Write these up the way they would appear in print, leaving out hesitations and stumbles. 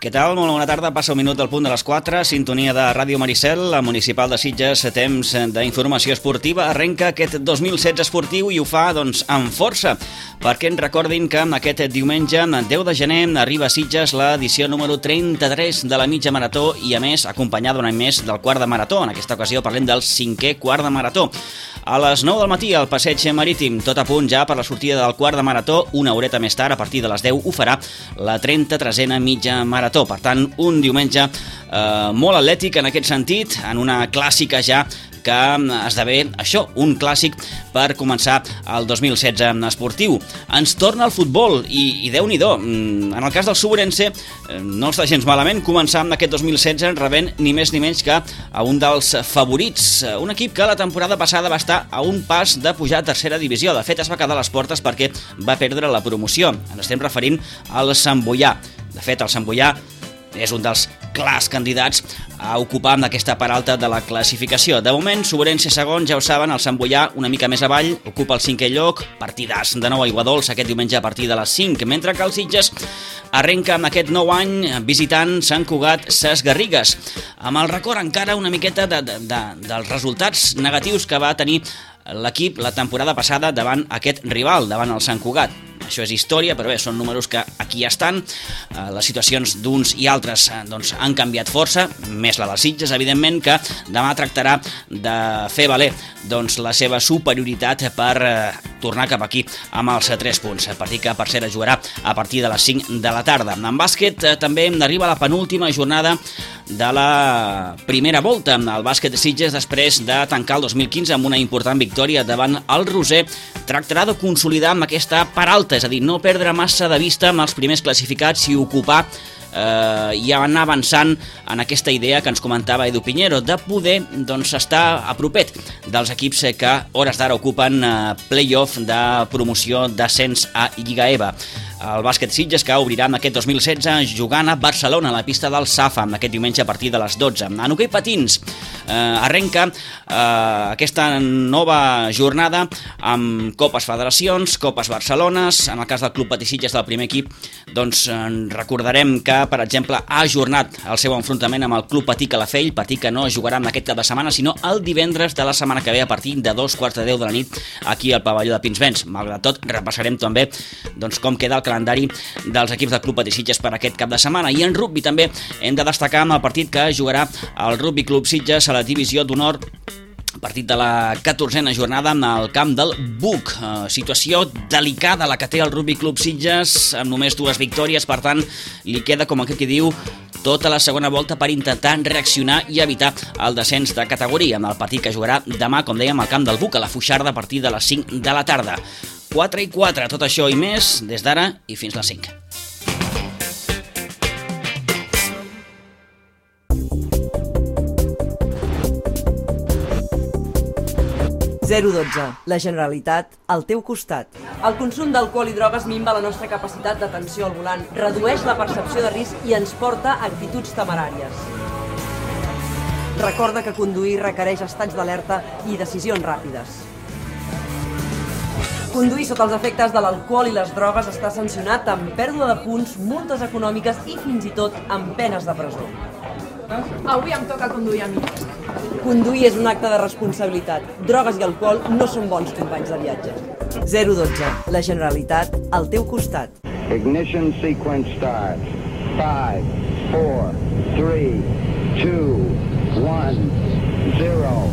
Què tal? Molt bona tarda. Passa un minut del punt de les 4. Sintonia de Ràdio Maricel, la municipal de Sitges. Temps d'informació esportiva. Arrenca aquest 2016 esportiu i ho fa amb força, perquè ens recordin que aquest diumenge, 10 de gener, arriba a Sitges l'edició número 33 de la mitja marató i, a més, acompanyada un any més del quart de marató. En aquesta ocasió parlem del 5è quart de marató. A les 9 del matí, al passeig marítim, tot a punt ja per la sortida del quart de marató. Una horeta més tard, a partir de les 10, ho farà la 33a mitja marató. Per tant, un diumenge molt atlètic en aquest sentit, en una clàssica ja que esdevé això, un clàssic per començar el 2016 esportiu. Ens torna al futbol i Déu-n'hi-do. En el cas del Suburense no està gens malament començar amb aquest 2016 rebent ni més ni menys que a un dels favorits, un equip que la temporada passada va estar a un pas de pujar a tercera divisió. De fet, es va quedar a les portes perquè va perdre la promoció. Ens estem referint al Sant Boià. De fet, el Sant Boià és un dels clars candidats a ocupar amb aquesta part alta de la classificació. De moment, Suburense segon, ja ho saben, el Sant Boià una mica més avall, ocupa el 5è lloc, partidàs de nou a Aiguadols aquest diumenge a partir de les 5, mentre que el Sitges arrenca amb aquest nou any visitant Sant Cugat Ses Garrigues, amb el record encara una miqueta dels resultats negatius que va tenir l'equip la temporada passada davant aquest rival, davant el Sant Cugat. Això és història, però bé, són números que aquí estan. Les situacions d'uns i altres han canviat força, més la dels Sitges, evidentment, que demà tractarà de fer valer la seva superioritat per tornar cap aquí amb els 3 punts. El partit que, per cert, es jugarà a partir de les 5 de la tarda. En bàsquet també arriba la penúltima jornada de la primera volta. El bàsquet de Sitges, després de tancar el 2015 amb una important victòria davant el Roser, tractarà de consolidar amb aquesta part alta, és a dir, no perdre massa de vista amb els primers classificats i ocupar i anar avançant en aquesta idea que ens comentava Edu Piñero, de poder estar a propet dels equips que a hores d'ara ocupen play-off de promoció d'ascens a Lliga EVA. El bàsquet Sitges, que obrirà en aquest 2016 jugant a Barcelona, a la pista del Safa, aquest diumenge a partir de les 12. En hoquei patins arrenca aquesta nova jornada amb Copes Federacions, Copes Barcelones. En el cas del Club Patí Sitges, del primer equip, recordarem que, per exemple, ha ajornat el seu enfrontament amb el Club Patí Calafell, Patí que no jugarà en aquest cap de setmana, sinó el divendres de la setmana que ve a partir de 2:15 de la nit aquí al pavelló de Pinsbens. Malgrat tot, repassarem també com queda el calendari dels equips del Club Patí Sitges per aquest cap de setmana. I en rugby també hem de destacar amb el partit que jugarà el Rugby Club Sitges a la divisió d'honor, partit de la 14a jornada en el camp del Buc. Situació delicada la que té el Rugby Club Sitges, amb només 2 victòries, per tant li queda, com aquell que diu, tota la segona volta per intentar reaccionar i evitar el descens de categoria, en el partit que jugarà demà, com dèiem, al camp del Buc, a la Foixarda, a partir de les 5 de la tarda. 4:04, tot això i més, des d'ara i fins les 5. La Generalitat al teu costat. El consum d'alcohol i drogues minva la nostra capacitat d'atenció al volant, redueix la percepció de risc i ens porta a actituds temeràries. Recorda que conduir requereix estats d'alerta i decisions ràpides. Conduir sota els efectes de l'alcohol i les drogues està sancionat amb pèrdua de punts, multes econòmiques i fins i tot amb penes de presó. Avui em toca conduir a mi. Conduir és un acte de responsabilitat. Drogues i alcohol no són bons companys de viatge. 012. La Generalitat al teu costat. Ignition sequence start. 5, 4, 3, 2, 1, 0.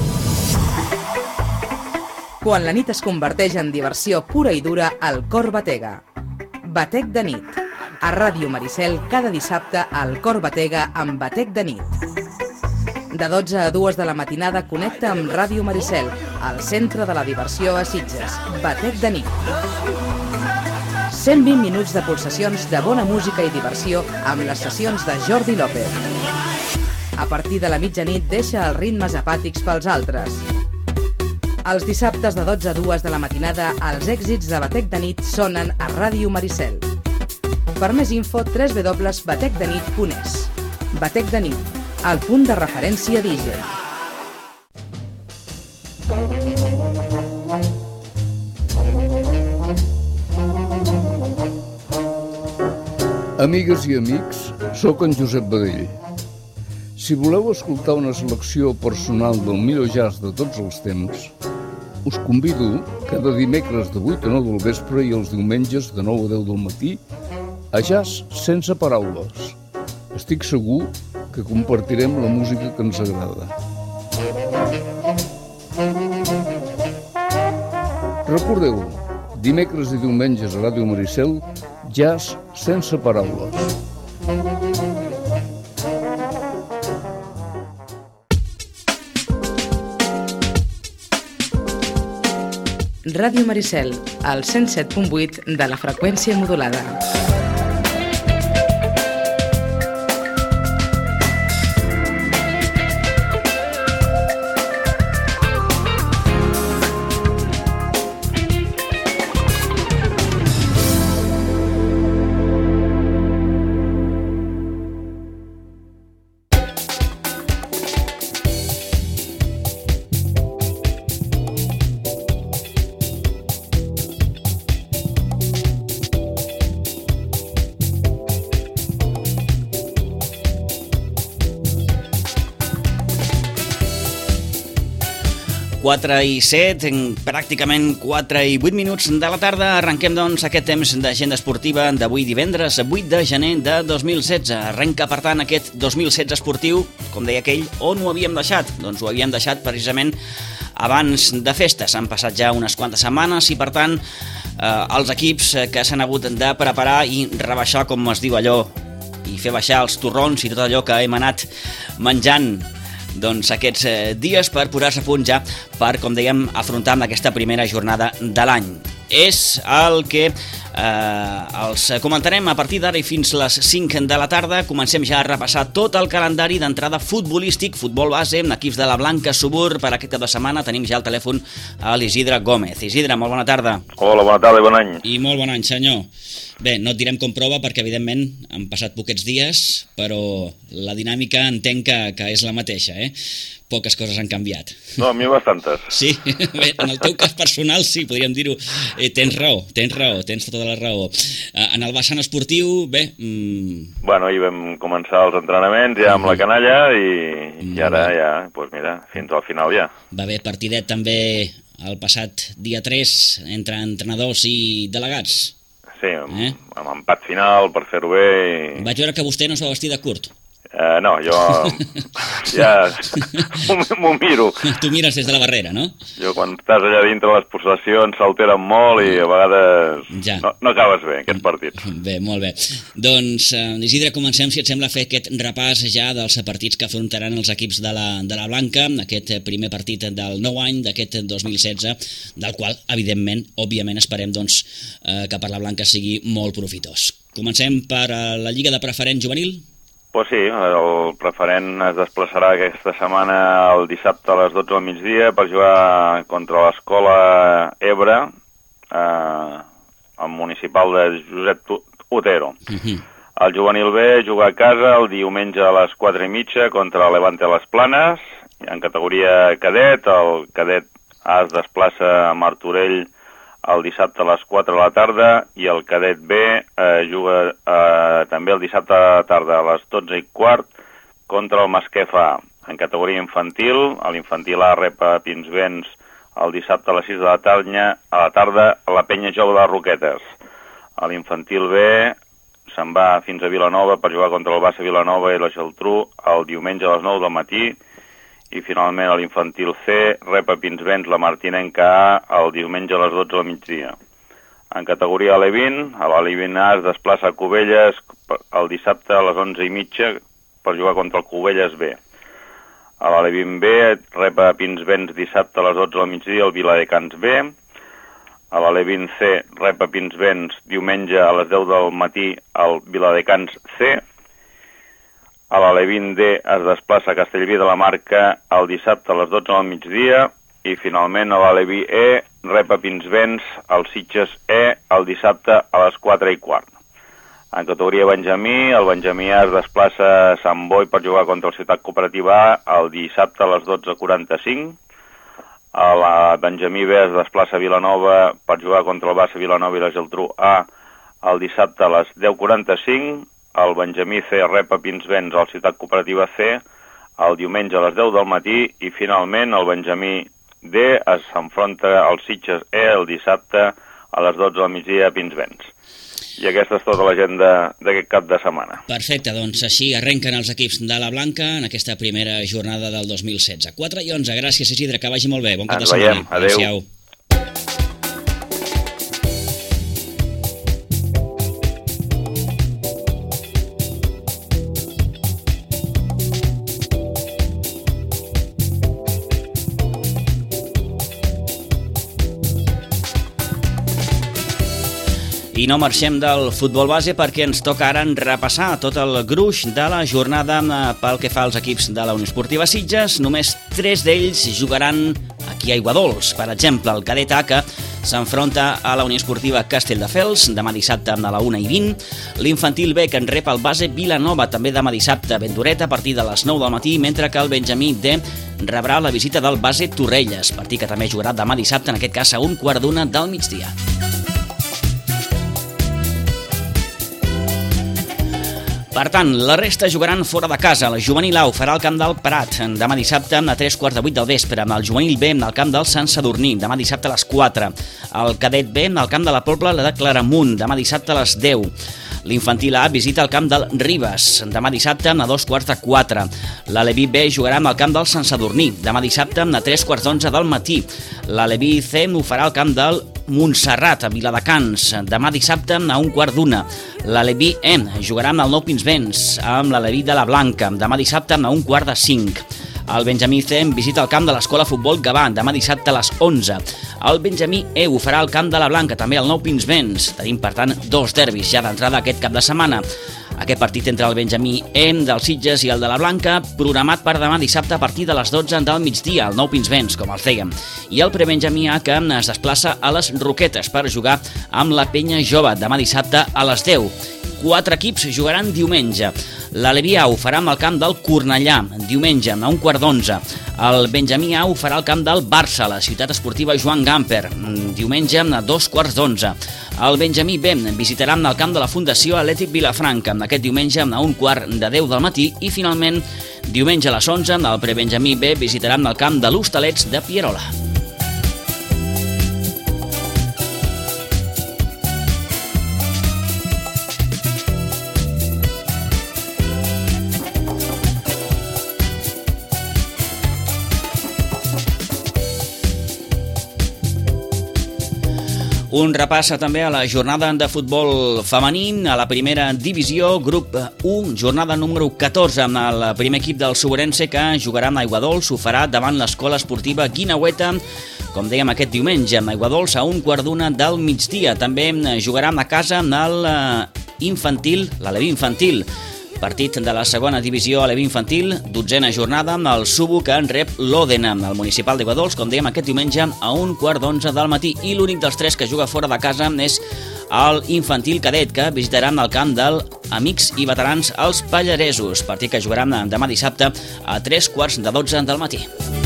Quan la nit es converteix en diversió pura i dura, el cor batega. Batec de nit. A Ràdio Maricel, cada dissabte, el cor batega amb Batec de nit. De 12 a 2 de la matinada connecta amb Ràdio Maricel, al centre de la diversió a Sitges. Batec de nit. 120 minuts de pulsacions de bona música i diversió amb les sessions de Jordi López. A partir de la mitjanit deixa els ritmes apàtics pels altres. Els dissabtes de 12 a 2 de la matinada, els èxits de Batec de nit sonen a Ràdio Maricel. Per més info, www.batecdenit.es. Batec de nit, el punt de referència DJ. Amigues i amics, Soc en Josep Badell. Si voleu escoltar una selecció personal del millor jazz de tots els temps, us convido cada dimecres de 8 a 9 del vespre i els diumenges de 9 a 10 del matí a Jazz Sense Paraules. Estic segur que compartirem la música que ens agrada. Recordeu, dimecres i diumenges a Ràdio Maricel, Jazz Sense Paraules. Ràdio Maricel, al 107.8 de la freqüència modulada. Quatre i 7, pràcticament 4 i 8 minuts de la tarda. Arrenquem, doncs, aquest temps d'agenda esportiva d'avui divendres, 8 de gener de 2016. Arrenca, per tant, aquest 2016 esportiu, com deia aquell, on ho havíem deixat? Doncs ho havíem deixat precisament abans de festes. Han passat ja unes quantes setmanes i, per tant, els equips que s'han hagut de preparar i rebaixar, com es diu allò, i fer baixar els torrons i tot allò que hem anat menjant doncs aquests dies per posar-se a punt ja per, com dèiem, afrontar amb aquesta primera jornada de l'any. És el que els comentarem a partir d'ara i fins les 5 de la tarda. Comencem ja a repassar tot el calendari d'entrada futbolístic, futbol base, equips de la Blanca Subur. Per aquest cap de setmana tenim ja al telèfon a l'Isidre Gómez. Isidre, molt bona tarda. Hola, bona tarda i bon any. I molt bon any, senyor. Bé, no et direm com prova perquè, evidentment, han passat poquets dies, però la dinàmica entenc que és la mateixa, Poques coses han canviat. No, a mi bastantes. Sí, bé, en el teu cas personal sí, podríem dir-ho. Tens raó, tens tota la raó. En el vessant esportiu, bé... Bueno, ahir vam començar els entrenaments ja amb la canalla i ara ja, doncs mira, fins al final ja. Va haver partidet també el passat dia 3 entre entrenadors i delegats. Sí, amb empat final per fer-ho bé. Vaig veure que vostè no es va vestir de curt. No, jo ja m'ho miro. Tu mires des de la barrera, no? Jo quan estàs allà dintre les possessions s'alteren molt i a vegades ja. no acabes bé aquests partits. Bé, molt bé. Doncs, Isidre, comencem, si et sembla, a fer aquest repàs ja dels partits que afrontaran els equips de la Blanca, aquest primer partit del nou any d'aquest 2016, del qual, evidentment, òbviament, esperem doncs, que per la Blanca sigui molt profitós. Comencem per la Lliga de Preferent Juvenil? Pues sí, el preferent es desplaçarà aquesta setmana el dissabte a les 12 del migdia per jugar contra l'Escola Ebre, al municipal de Josep Otero. El juvenil B juga a casa el diumenge a les 4:30 contra Levante a les Planes. En categoria cadet, el cadet A es desplaça a Martorell el dissabte a les 4 de la tarda i el cadet B juga també el dissabte a la tarda a les 12:15 contra el Masquefa A. En categoria infantil, l'infantil A rep a Pinsbens el dissabte a les 6 de la tarda a la Penya Jove de Roquetes. L'infantil B se'n va fins a Vilanova per jugar contra el Bassa Vilanova i la Geltrú el diumenge a les 9 del matí. I finalment l'infantil C rep a Pinsbens la Martinenca A el diumenge a les 12 del migdia. En categoria Alevin, l'Alevin A es desplaça a Cubelles el dissabte a les 11:30 per jugar contra el Cubelles B. L'Alevin B rep a Pinsbens dissabte a les 12 del migdia el Viladecans B. L'Alevin C rep a Pinsbens diumenge a les 10 del matí el Viladecans C. L'Alevin D es desplaça a Castellví de la Marca el dissabte a les 12 del migdia i finalment l'Aleví E rep a Pinsbens el Sitges E el dissabte a les 4:15. En categoria Benjamí, el Benjamí A es desplaça a Sant Boi per jugar contra el Ciutat Cooperativa A el dissabte a les 12:45. La Benjamí B es desplaça a Vilanova per jugar contra el Bassa Vilanova i la Geltrú A el dissabte a les 10:45. el Benjamí C rep a Pinsbens al Ciutat Cooperativa C el diumenge a les 10 del matí i finalment el Benjamí D s'enfronta al Sitges E el dissabte a les 12 del migdia a Pinsbens. I aquesta és tota l'agenda d'aquest cap de setmana. Perfecte, doncs així arrenquen els equips de la Blanca en aquesta primera jornada del 2016. 4 i 11, gràcies Isidre, que vagi molt bé. Bon cap de setmana. Ens veiem, adeu. I no marxem del futbol base perquè ens toca ara repassar tot el gruix de la jornada pel que fa als equips de la Unió Esportiva Sitges. Només 3 d'ells jugaran aquí a Aiguadols. Per exemple, el cadet A, que s'enfronta a la Unió Esportiva Castelldefels demà dissabte a la 1:20. L'infantil B, que en rep el base Vilanova també demà dissabte a Vendoret a partir de les 9 del matí, mentre que el Benjamí D rebrà la visita del base Torrelles, partit que també jugarà demà dissabte, en aquest cas a 1:15 del migdia. Per tant, la resta jugaran fora de casa. El juvenil A ho farà al camp del Prat demà dissabte a 3:15 del vespre. El juvenil B al camp del Sant Sadurní demà dissabte a les 4. El cadet B al camp de la Pobla de Claramunt demà dissabte a les 10. L'infantil A visita el camp del Ribes demà dissabte a 2:15. L'Aleví B jugarà al camp del Sant Sadurní demà dissabte a 3:15 del matí. L'Aleví C ho farà al camp del Montserrat a Viladecans demà dissabte a 1:15. L'Aleví E jugarà amb el Nou Pinsbens amb l'Aleví de la Blanca demà dissabte a 1:45. El Benjamí C visita el camp de l'Escola Futbol Gavà demà dissabte a les 11. El Benjamí E ho farà al camp de la Blanca, també al Nou Pinsbens. Tenim, per tant, 2 derbis ja d'entrada aquest cap de setmana. Aquest partit entre el Benjamí E del Sitges i el de la Blanca, programat per demà dissabte a partir de les 12 del migdia, al Nou Pinsbens, com el fèiem. I el Prebenjamí A, que es desplaça a les Roquetes per jugar amb la Penya Jove demà dissabte a les 10. 4 equips jugaran diumenge. L'Aleví A ho farà amb el camp del Cornellà, diumenge a 1:15. El Benjamí A ho farà al camp del Barça, a la ciutat esportiva Joan Gamper, diumenge a 2:15. El Benjamí B visitarà el camp de la Fundació Atlètic Vilafranca, aquest diumenge a 9:15 del matí. I finalment, diumenge a les 11, el Prebenjamí B visitarà el camp de l'Hostalets de Pierola. Un repàs també a la jornada de futbol femení a la primera divisió, grup 1, jornada número 14, amb el primer equip del Soberense, que jugarà a Aiguadols, ho farà davant l'Escola Esportiva Guineueta, com dèiem aquest diumenge, a Aiguadols a 1:15 del migdia. També jugarà a casa amb l'Aleví Infantil. Partit de la segona divisió a l'Aleví Infantil, 12a jornada, amb el Subo, que en rep l'Òdena, el municipal d'Aiguadols, com dèiem aquest diumenge a 1:15 del matí. I l'únic dels 3 que juga fora de casa és el Infantil Cadet, que visitaran el camp del Amics i Veterans els Pallaresos, partit que jugaran demà dissabte a 3:15 del matí.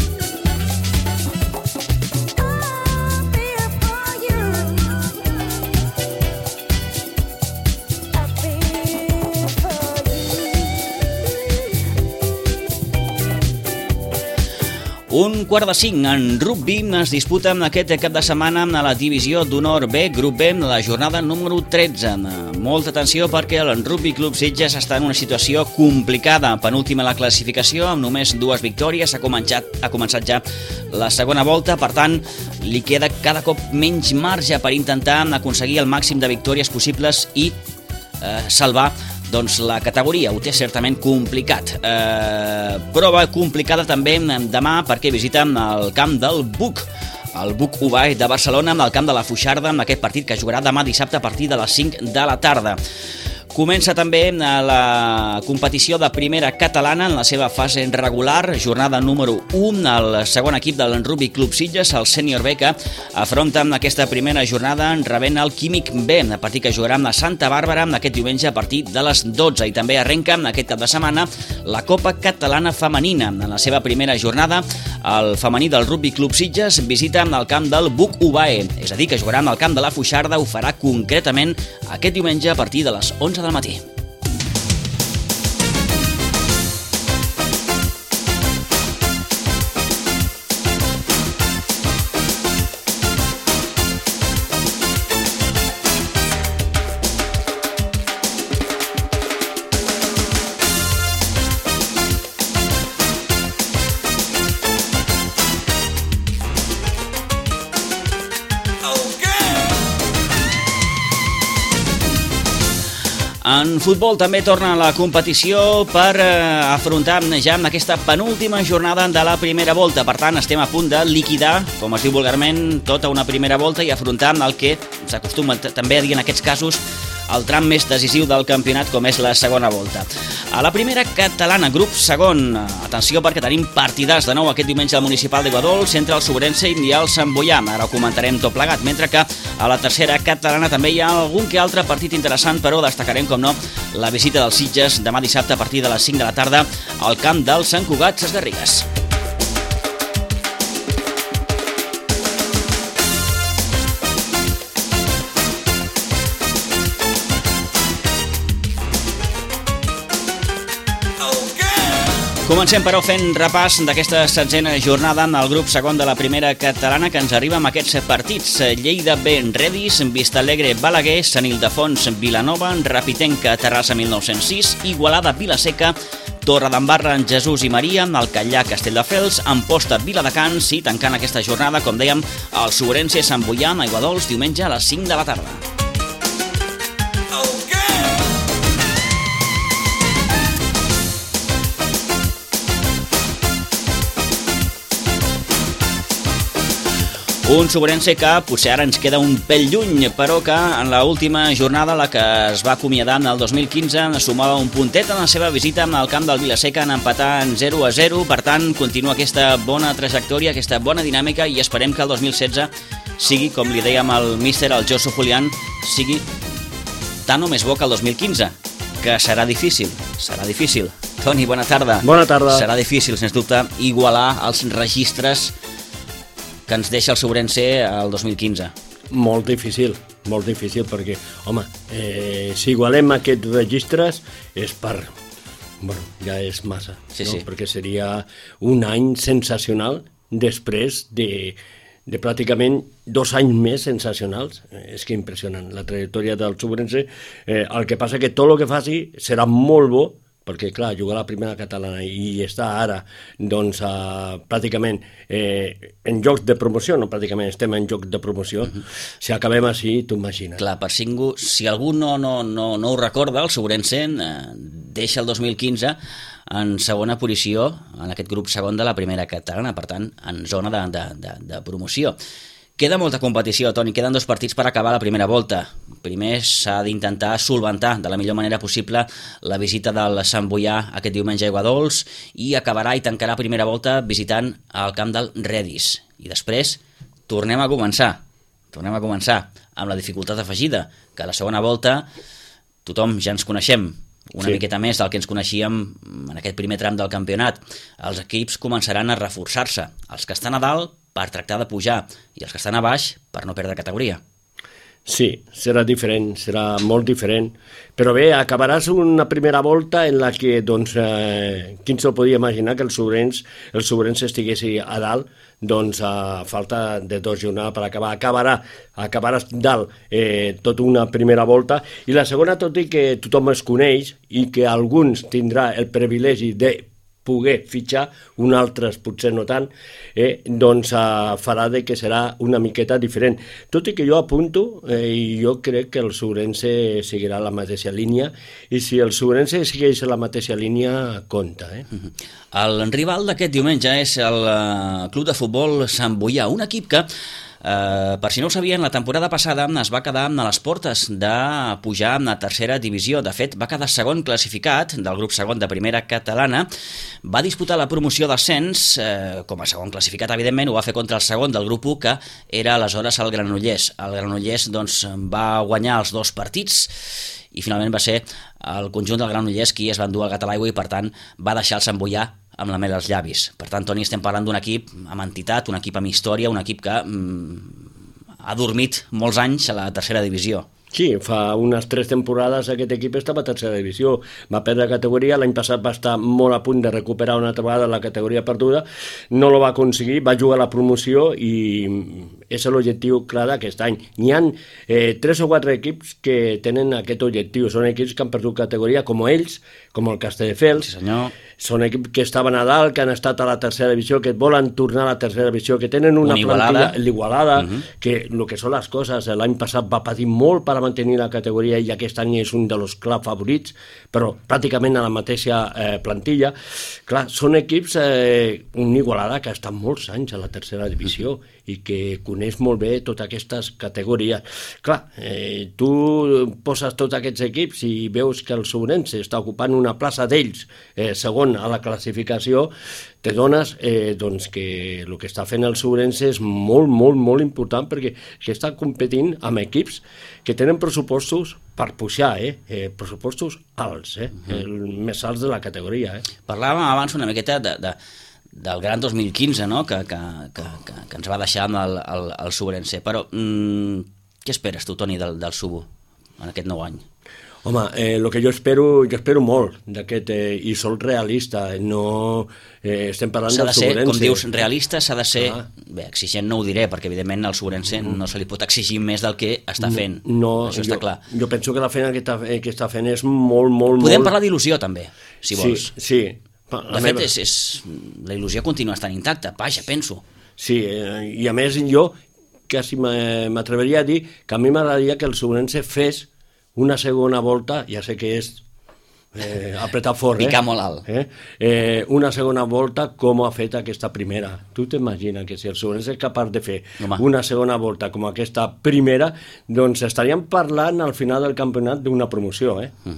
Un 4:05 en rugby es disputa aquest cap de setmana a la divisió d'honor B, grup B, la jornada número 13. Molta atenció perquè el Rugby Club Sitges està en una situació complicada, penúltima a la classificació, amb només 2 victòries, ha començat ja la segona volta, per tant, li queda cada cop menys marge per intentar aconseguir el màxim de victòries possibles i salvar la categoria. Ho té certament complicat. Prova complicada també demà perquè visita el camp del Buc, el Buc Ubae de Barcelona, amb el camp de la Foixarda, amb aquest partit que jugarà demà dissabte a partir de les 5 de la tarda. Comença també la competició de primera catalana en la seva fase regular, jornada número 1, el segon equip del Rugby Club Sitges, el Sènior B, que afronta aquesta primera jornada rebent el Químic B, a partir que jugarà amb la Santa Bàrbara aquest diumenge a partir de les 12. I també arrenca aquest cap de setmana la Copa Catalana Femenina. En la seva primera jornada, el femení del Rugby Club Sitges visita el camp del Buc Ubae, és a dir, que jugarà amb el camp de la Foixarda, ho farà concretament aquest diumenge a partir de les 11 del matí. En futbol també torna la competició per afrontar ja aquesta penúltima jornada de la primera volta. Per tant, estem a punt de liquidar, com es diu vulgarment, tota una primera volta i afrontar el que s'acostuma també a dir en aquests casos el tram més decisiu del campionat, com és la segona volta. A la primera catalana, grup segon, atenció perquè tenim partidars de nou aquest diumenge al Municipal d'Iguadols entre el Sobrense i el Sant Boià. Ara ho comentarem tot plegat, mentre que a la tercera catalana també hi ha algun que altre partit interessant, però destacarem, com no, la visita dels Sitges demà dissabte a partir de les 5 de la tarda al camp del Sant Cugat Sesgarrigues. Comencem, però, fent repàs d'aquesta 16a jornada en el grup segon de la primera catalana, que ens arriba amb aquests partits. Lleida B, Redis, Vistalegre, Balaguer, Sant Ildefons, Vilanova, Rapitenca, Terrassa 1906, Igualada, Vilaseca, Torredembarra, Jesús i Maria, Alcallà, Castelldefels, Amposta, Viladecans i tancant aquesta jornada, com dèiem, el Sobrense, Sant Boià, Aiguadols, diumenge a les 5 de la tarda. Un Sobrense que potser ara ens queda un pèl lluny, però que en l'última jornada, la que es va acomiadar en el 2015, sumava un puntet en la seva visita al camp del Vilaseca en empatar en 0-0. Per tant, continua aquesta bona trajectòria, aquesta bona dinàmica, i esperem que el 2016 sigui, com li dèiem al míster, al Josu Julián, sigui tant o més bo que el 2015, que serà difícil, serà difícil. Toni, bona tarda. Bona tarda. Serà difícil, sens dubte, igualar els registres que ens deixa el Sobrense al 2015. Molt difícil, perquè, home, si igualem aquests registres és per... Bueno, ja és massa, sí, no? Sí. Perquè seria un any sensacional després de pràcticament 2 anys més sensacionals. És que impressionant, la trajectòria del Sobrense. El que passa que tot el que faci serà molt bo, perquè, clar, jugar a la primera catalana i està ara, doncs, pràcticament en jocs de promoció, no pràcticament, estem en jocs de promoció, si acabem així, t'ho imagines. Clar, si algú no ho recorda, el Sobrense deixa el 2015 en segona posició en aquest grup segon de la primera catalana, per tant, en zona de promoció. Queda molta competició, Toni, queden 2 partits per acabar la primera volta. Primer s'ha d'intentar solventar de la millor manera possible la visita del Sant Boià aquest diumenge a Iguadols i acabarà i tancarà primera volta visitant el camp del Redis. I després tornem a començar amb la dificultat afegida, que a la segona volta tothom ja ens coneixem, una miqueta més del que ens coneixíem en aquest primer tram del campionat. Els equips començaran a reforçar-se, els que estan a dalt per tractar de pujar i els que estan a baix per no perdre categoria. Sí, serà diferent, serà molt diferent, però bé, acabaràs una primera volta en la que, doncs, qui se'l podia imaginar que el Sobrense estigués a dalt, doncs a falta de 2 jornades per acabar. Acabaràs dalt tota una primera volta, i la segona, tot i que tothom es coneix i que alguns tindrà el privilegi de poder fitxar, un altres potser no tant, doncs farà de que serà una miqueta diferent. Tot i que jo apunto, i jo crec que el Sobrense seguirà la mateixa línia, i si el Sobrense segueix la mateixa línia, compta. El rival d'aquest diumenge és el Club de Futbol Sant Boià, un equip que, per si no ho sabien, la temporada passada es va quedar a les portes de pujar a tercera divisió. De fet, va quedar segon classificat del grup segon de primera catalana, va disputar la promoció d'ascens com a segon classificat, evidentment, ho va fer contra el segon del grup 1, que era aleshores el Granollers. El Granollers doncs, va guanyar els 2 partits i finalment va ser el conjunt del Granollers qui es va endur el gat a l'aigua i, per tant, va deixar el Sant Boià amb la mel als llavis. Per tant, Toni, estem parlant d'un equip amb entitat, un equip amb història, un equip que ha dormit molts anys a la tercera divisió. Sí, fa unes 3 temporades aquest equip estava a tercera divisió, va perdre categoria, l'any passat va estar molt a punt de recuperar una altra vegada la categoria perduda, no lo va aconseguir, va jugar a la promoció i és l'objectiu clar d'aquest any. N'hi ha 3 o 4 equips que tenen aquest objectiu, són equips que han perdut categoria com ells, com el Castelldefels, sí, senyor. Són equips que estaven a dalt, que han estat a la tercera divisió, que volen tornar a la tercera divisió, que tenen una plantilla, l'Igualada, que el que són les coses, l'any passat va patir molt per per mantenir la categoria i aquest any és un dels clars favorits, però pràcticament a la mateixa plantilla. Clar, són equips, un Igualada que ha estat molts anys a la tercera divisió i que coneix molt bé totes aquestes categories. Clar, tu poses tots aquests equips i veus que el Sobrense està ocupant una plaça d'ells, segon a la classificació, te dones doncs que el que està fent el Sobrense és molt, molt, molt important perquè està competint amb equips que tenen pressupostos per pujar, pressupostos alts, més alts de la categoria. Parlàvem abans una miqueta del gran 2015, no? que ens va deixar amb el Sobrense, però què esperes tu, Toni, del Subo en aquest nou any? Home, el que jo espero molt d'aquest, i soc realista, no estem parlant del Sobrense. S'ha de ser, com dius, realista, s'ha de ser, bé, exigent no ho diré, perquè evidentment al Sobrense no se li pot exigir més del que està fent, això està clar. Jo penso que la feina que està fent és molt, molt... Podem parlar d'il·lusió també, si vols. Sí. De fet, la il·lusió continua estant intacta, vaja, penso. Sí, i a més jo quasi m'atreveria a dir que a mi m'agradaria que el Sobrense fes una segona volta, ja sé que és apretar fort, picar molt alt. Una segona volta com ha fet aquesta primera. Tu t'imagines que si el Sobrense és capaç de fer una segona volta com aquesta primera, doncs estaríem parlant al final del campionat d'una promoció,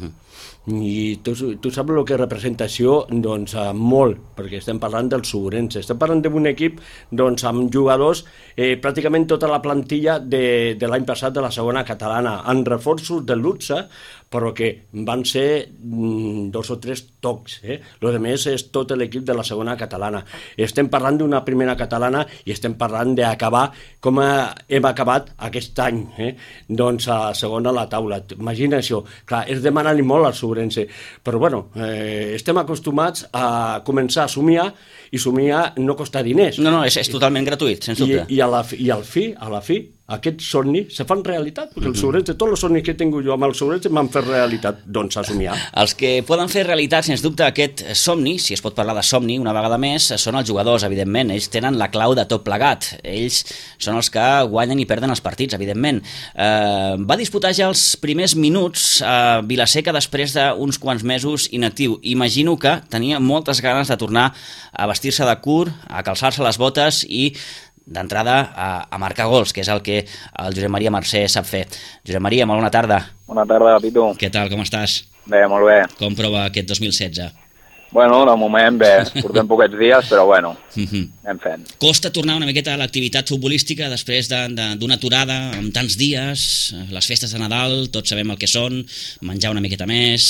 i tu saps el que representa això, doncs molt, perquè estem parlant del Sobrense, estem parlant d'un equip doncs amb jugadors, pràcticament tota la plantilla de l'any passat de la segona catalana, amb reforços de luxe, però que van ser 2 o 3 tocs, el més és tot l'equip de la segona catalana. Estem parlant d'una primera catalana i estem parlant d'acabar com hem acabat aquest any, doncs a segona a la taula. Imagina això, clar, és demanar-li molt al Sobrense, però bueno, estem acostumats a començar a somiar, i somiar no costa diners. No, és totalment gratuït, sens dubte. I a la fi, aquest somni se fan realitat, perquè el Sobrense, tots els somnis que he tingut jo amb el Sobrense m'han fet realitat, doncs a somiar. Els que poden fer realitat, sens dubte, aquest somni, si es pot parlar de somni una vegada més, són els jugadors, evidentment. Ells tenen la clau de tot plegat. Ells són els que guanyen i perden els partits, evidentment. Va disputar ja els primers minuts a Vilaseca després d'uns quants mesos inactiu. Imagino que tenia moltes ganes de tornar a vestir-se de curt, a calçar-se les botes i d'entrada a marcar gols, que és el que el Josep Maria Mercè sap fer. Josep Maria, molt bona tarda. Bona tarda, Pitu. Què tal, com estàs? Bé, molt bé. Com prova aquest 2016? Bueno, de moment bé, portem poquets dies, però bueno, anem fent. Costa tornar una miqueta a l'activitat futbolística després d'una aturada amb tants dies, les festes de Nadal, tots sabem el que són, menjar una miqueta més...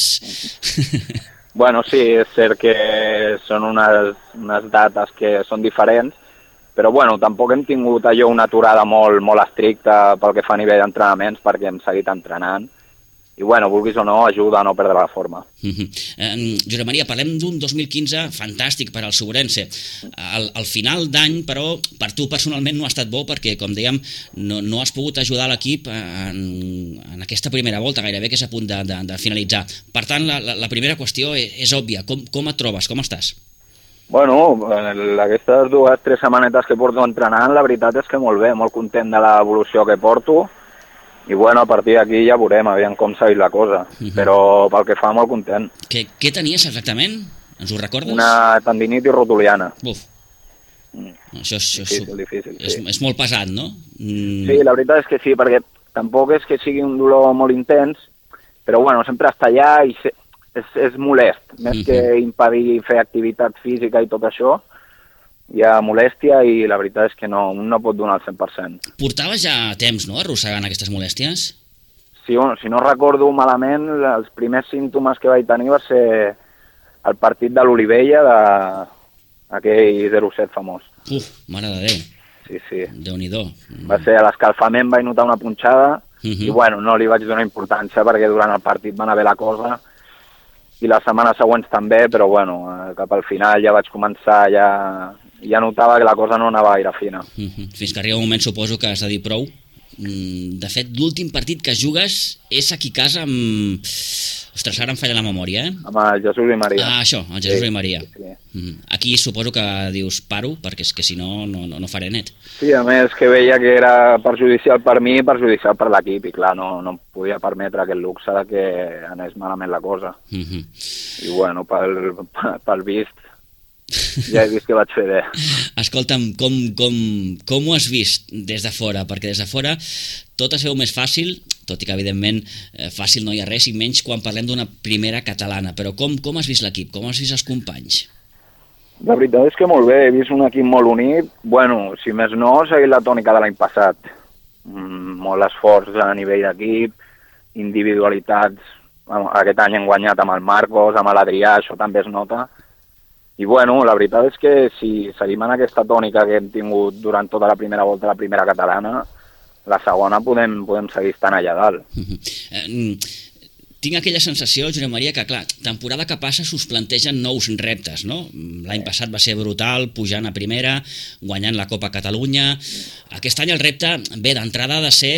Bueno, sí, és cert que són unes dates que són diferents, però bueno, tampoc hem tingut allò una aturada molt estricta pel que fa a nivell d'entrenaments, perquè hem seguit entrenant, i bueno, vulguis o no, ajuda a no perdre la forma. Josep Maria, parlem d'un 2015 fantàstic per al Sobrense. Al final d'any, però, per tu personalment no ha estat bo, perquè, com dèiem, no has pogut ajudar l'equip en aquesta primera volta, gairebé que és a punt de finalitzar. Per tant, la primera qüestió és òbvia. Com et trobes? Com estàs? Bueno, aquestes 2 o 3 setmanetes que porto entrenant, la veritat és que molt bé, molt content de l'evolució que porto, i bueno, a partir d'aquí ja veurem, aviam com segueix la cosa, però pel que fa molt content. Què tenies exactament? Ens ho recordes? Una tendinitis rotuliana. Buf. Això difícil, sí. És molt pesat, no? Sí, la veritat és que sí, perquè tampoc és que sigui un dolor molt intens, però bueno, sempre està allà i és molest, més que impedir fer activitat física i tot això, hi ha molèstia i la veritat és que no pot donar el 100%. Portaves ja temps, no?, arrossegant aquestes molèsties? Sí, bueno, si no recordo malament, els primers símptomes que vaig tenir va ser el partit de l'Olivella, aquell 0-7 famós. Mare de Déu. Sí. Déu-n'hi-do. Va ser a l'escalfament, vaig notar una punxada, i bueno, no li vaig donar importància perquè durant el partit va anar bé la cosa, i les setmanes següents també, però bueno, cap al final ja vaig començar, ja notava que la cosa no anava gaire fina. Fins que arriba un moment, suposo que has de dir prou. De fet, l'últim partit que jugues és aquí a casa amb Ostres, ara em falla la memòria, Amb el Jesús i Maria. Ah, això, el Jesús i Maria. Sí. Aquí suposo que dius paro, perquè és que si no, no faré net. Sí, a més que veia que era perjudicial per mi i perjudicial per l'equip, i clar, no em podia permetre aquest luxe de que anés malament la cosa. I bueno, pel vist, ja he vist que vaig fer bé. Escolta'm, com ho has vist des de fora? Perquè des de fora tot es veu més fàcil, tot i que evidentment fàcil no hi ha res, i menys quan parlem d'una primera catalana. Però com has vist l'equip? Com has vist els companys? La veritat és que molt bé, he vist un equip molt unit. Bueno, si més no, seguint la tònica de l'any passat. Molt esforç a nivell d'equip, individualitats. Aquest any hem guanyat amb el Marcos, amb l'Adrià, això també es nota. I bueno, la veritat és que si seguim en aquesta tònica que hem tingut durant tota la primera volta de la primera catalana, la segona podem seguir estant allà dalt. Tinc aquella sensació, Josep Maria, que clar, temporada que passa s'us plantegen nous reptes, no? L'any passat va ser brutal, pujant a primera, guanyant la Copa Catalunya. Aquest any el repte, bé, d'entrada ha de ser,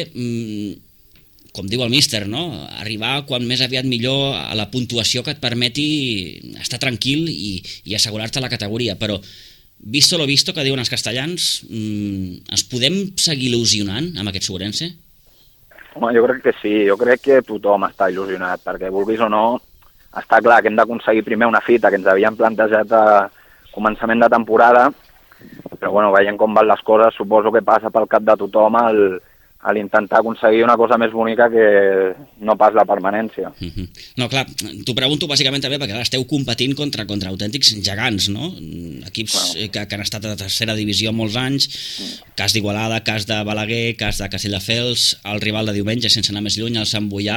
com diu el míster, no? Arribar quan més aviat millor a la puntuació que et permeti estar tranquil i assegurar-te la categoria, però visto lo visto, que diuen els castellans, ens podem seguir il·lusionant amb aquest Sobrense? Home, jo crec que sí, jo crec que tothom està il·lusionat, perquè vulguis o no, està clar que hem d'aconseguir primer una fita que ens havíem plantejat a començament de temporada, però bueno, veient com van les coses, suposo que passa pel cap de tothom a l'intentar aconseguir una cosa més bonica que no pas la permanència. No, clar, t'ho pregunto bàsicament també perquè esteu competint contra autèntics gegants, no? Equips que han estat a la tercera divisió molts anys, cas d'Igualada, cas de Balaguer, cas de Castelldefels, el rival de diumenge, sense anar més lluny, el Sant Boià.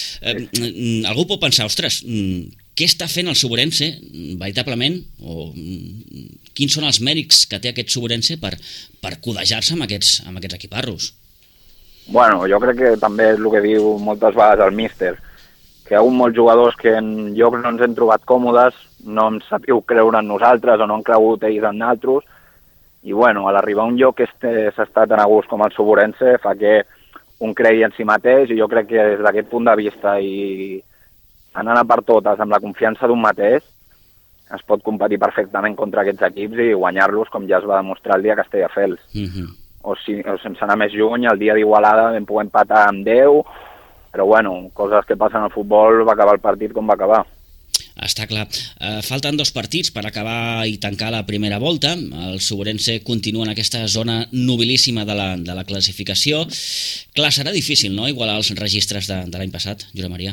Algú pot pensar, ostres, què està fent el Sobrense, veritablement, o quins són els mèrits que té aquest Sobrense per codejar-se amb aquests equiparros? Bueno, jo crec que també és el que diu moltes vegades el míster, que hi ha hagut molts jugadors que en llocs no ens hem trobat còmodes, no hem sabut creure en nosaltres o no han cregut ells en nosaltres, i bueno, a l'arribar a un lloc que s'està tan a gust com el Sobrense fa que un cregui en si mateix, i jo crec que des d'aquest punt de vista i anant a per totes amb la confiança d'un mateix es pot competir perfectament contra aquests equips i guanyar-los com ja es va demostrar el dia a Castelldefels. O sense anar més lluny, el dia d'Igualada vam poder empatar amb 10, però bueno, coses que passen al futbol, va acabar el partit com va acabar. Està clar. Falten 2 partits per acabar i tancar la primera volta. El Sobrense continua en aquesta zona nobilíssima de la classificació. Clar, serà difícil, no?, igualar els registres de l'any passat, Josep Maria.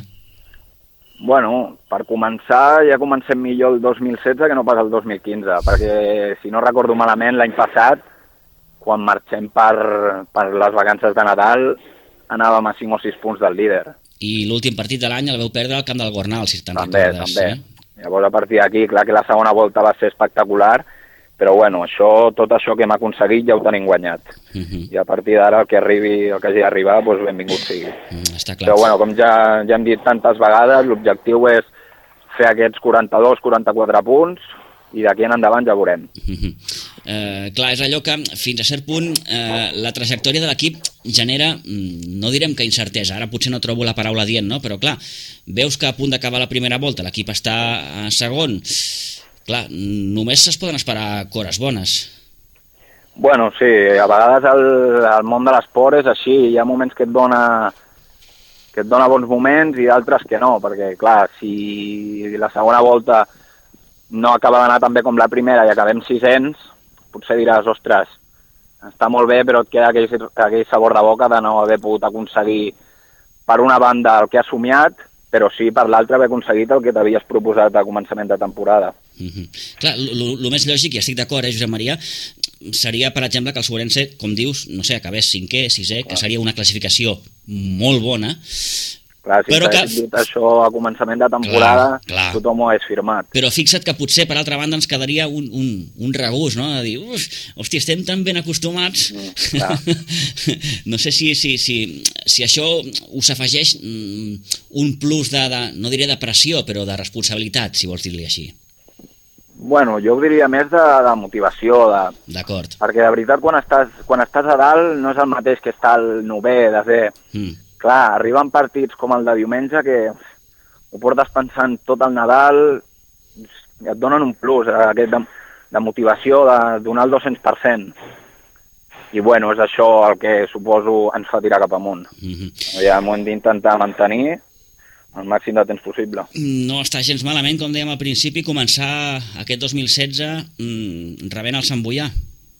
Bueno, per començar, ja comencem millor el 2016 que no pas el 2015, perquè si no recordo malament, l'any passat, quan marxem per les vacances de Nadal, anàvem a 5 o 6 punts del líder. I l'últim partit de l'any el veu perdre al camp del Gornal, si te'n recordes. També. Llavors, a partir d'aquí, clar que la segona volta va ser espectacular, però bueno, tot això que hem aconseguit ja ho tenim guanyat. I a partir d'ara, el que hagi d'arribar, doncs benvingut sigui. Està clar. Però bueno, com ja hem dit tantes vegades, l'objectiu és fer aquests 42-44 punts, i d'aquí en endavant ja veurem. Clar, és allò que fins a cert punt la trajectòria de l'equip genera, no direm que incertesa, ara potser no trobo la paraula dient, no? Però clar, veus que a punt d'acabar la primera volta l'equip està a segon, clar, només es poden esperar coses bones. Bueno, sí, a vegades el món de l'esport és així, hi ha moments que et dona bons moments i d'altres que no, perquè clar, si la segona volta no acaba d'anar tan bé com la primera i acabem 600, potser diràs, ostres, està molt bé, però et queda aquell sabor de boca de no haver pogut aconseguir, per una banda, el que has somiat, però sí, per l'altra, haver aconseguit el que t'havies proposat a començament de temporada. Clar, el més lògic, i estic d'acord, Josep Maria, seria, per exemple, que el Sobrense, com dius, no sé, acabés 5è, 6è, que seria una classificació molt bona. Clar, si t'hagués dit això a començament de temporada, tothom ho hagués firmat. Però fixa't que potser, per altra banda, ens quedaria un regús, no? De dir, hòstia, estem tan ben acostumats. No sé si això us afegeix un plus no diré de pressió, però de responsabilitat, si vols dir-li així. Bueno, jo ho diria més de motivació. D'acord. Perquè de veritat, quan estàs a dalt, no és el mateix que estar al 9è, de fer... Clar, arriben partits com el de diumenge que ho portes pensant tot el Nadal, et donen un plus, aquest de motivació, de donar el 200%. I bueno, és això el que suposo ens fa tirar cap amunt. Ja m'ho hem d'intentar mantenir el màxim de temps possible. No està gens malament, com dèiem al principi, començar aquest 2016 rebent el Sant Boià.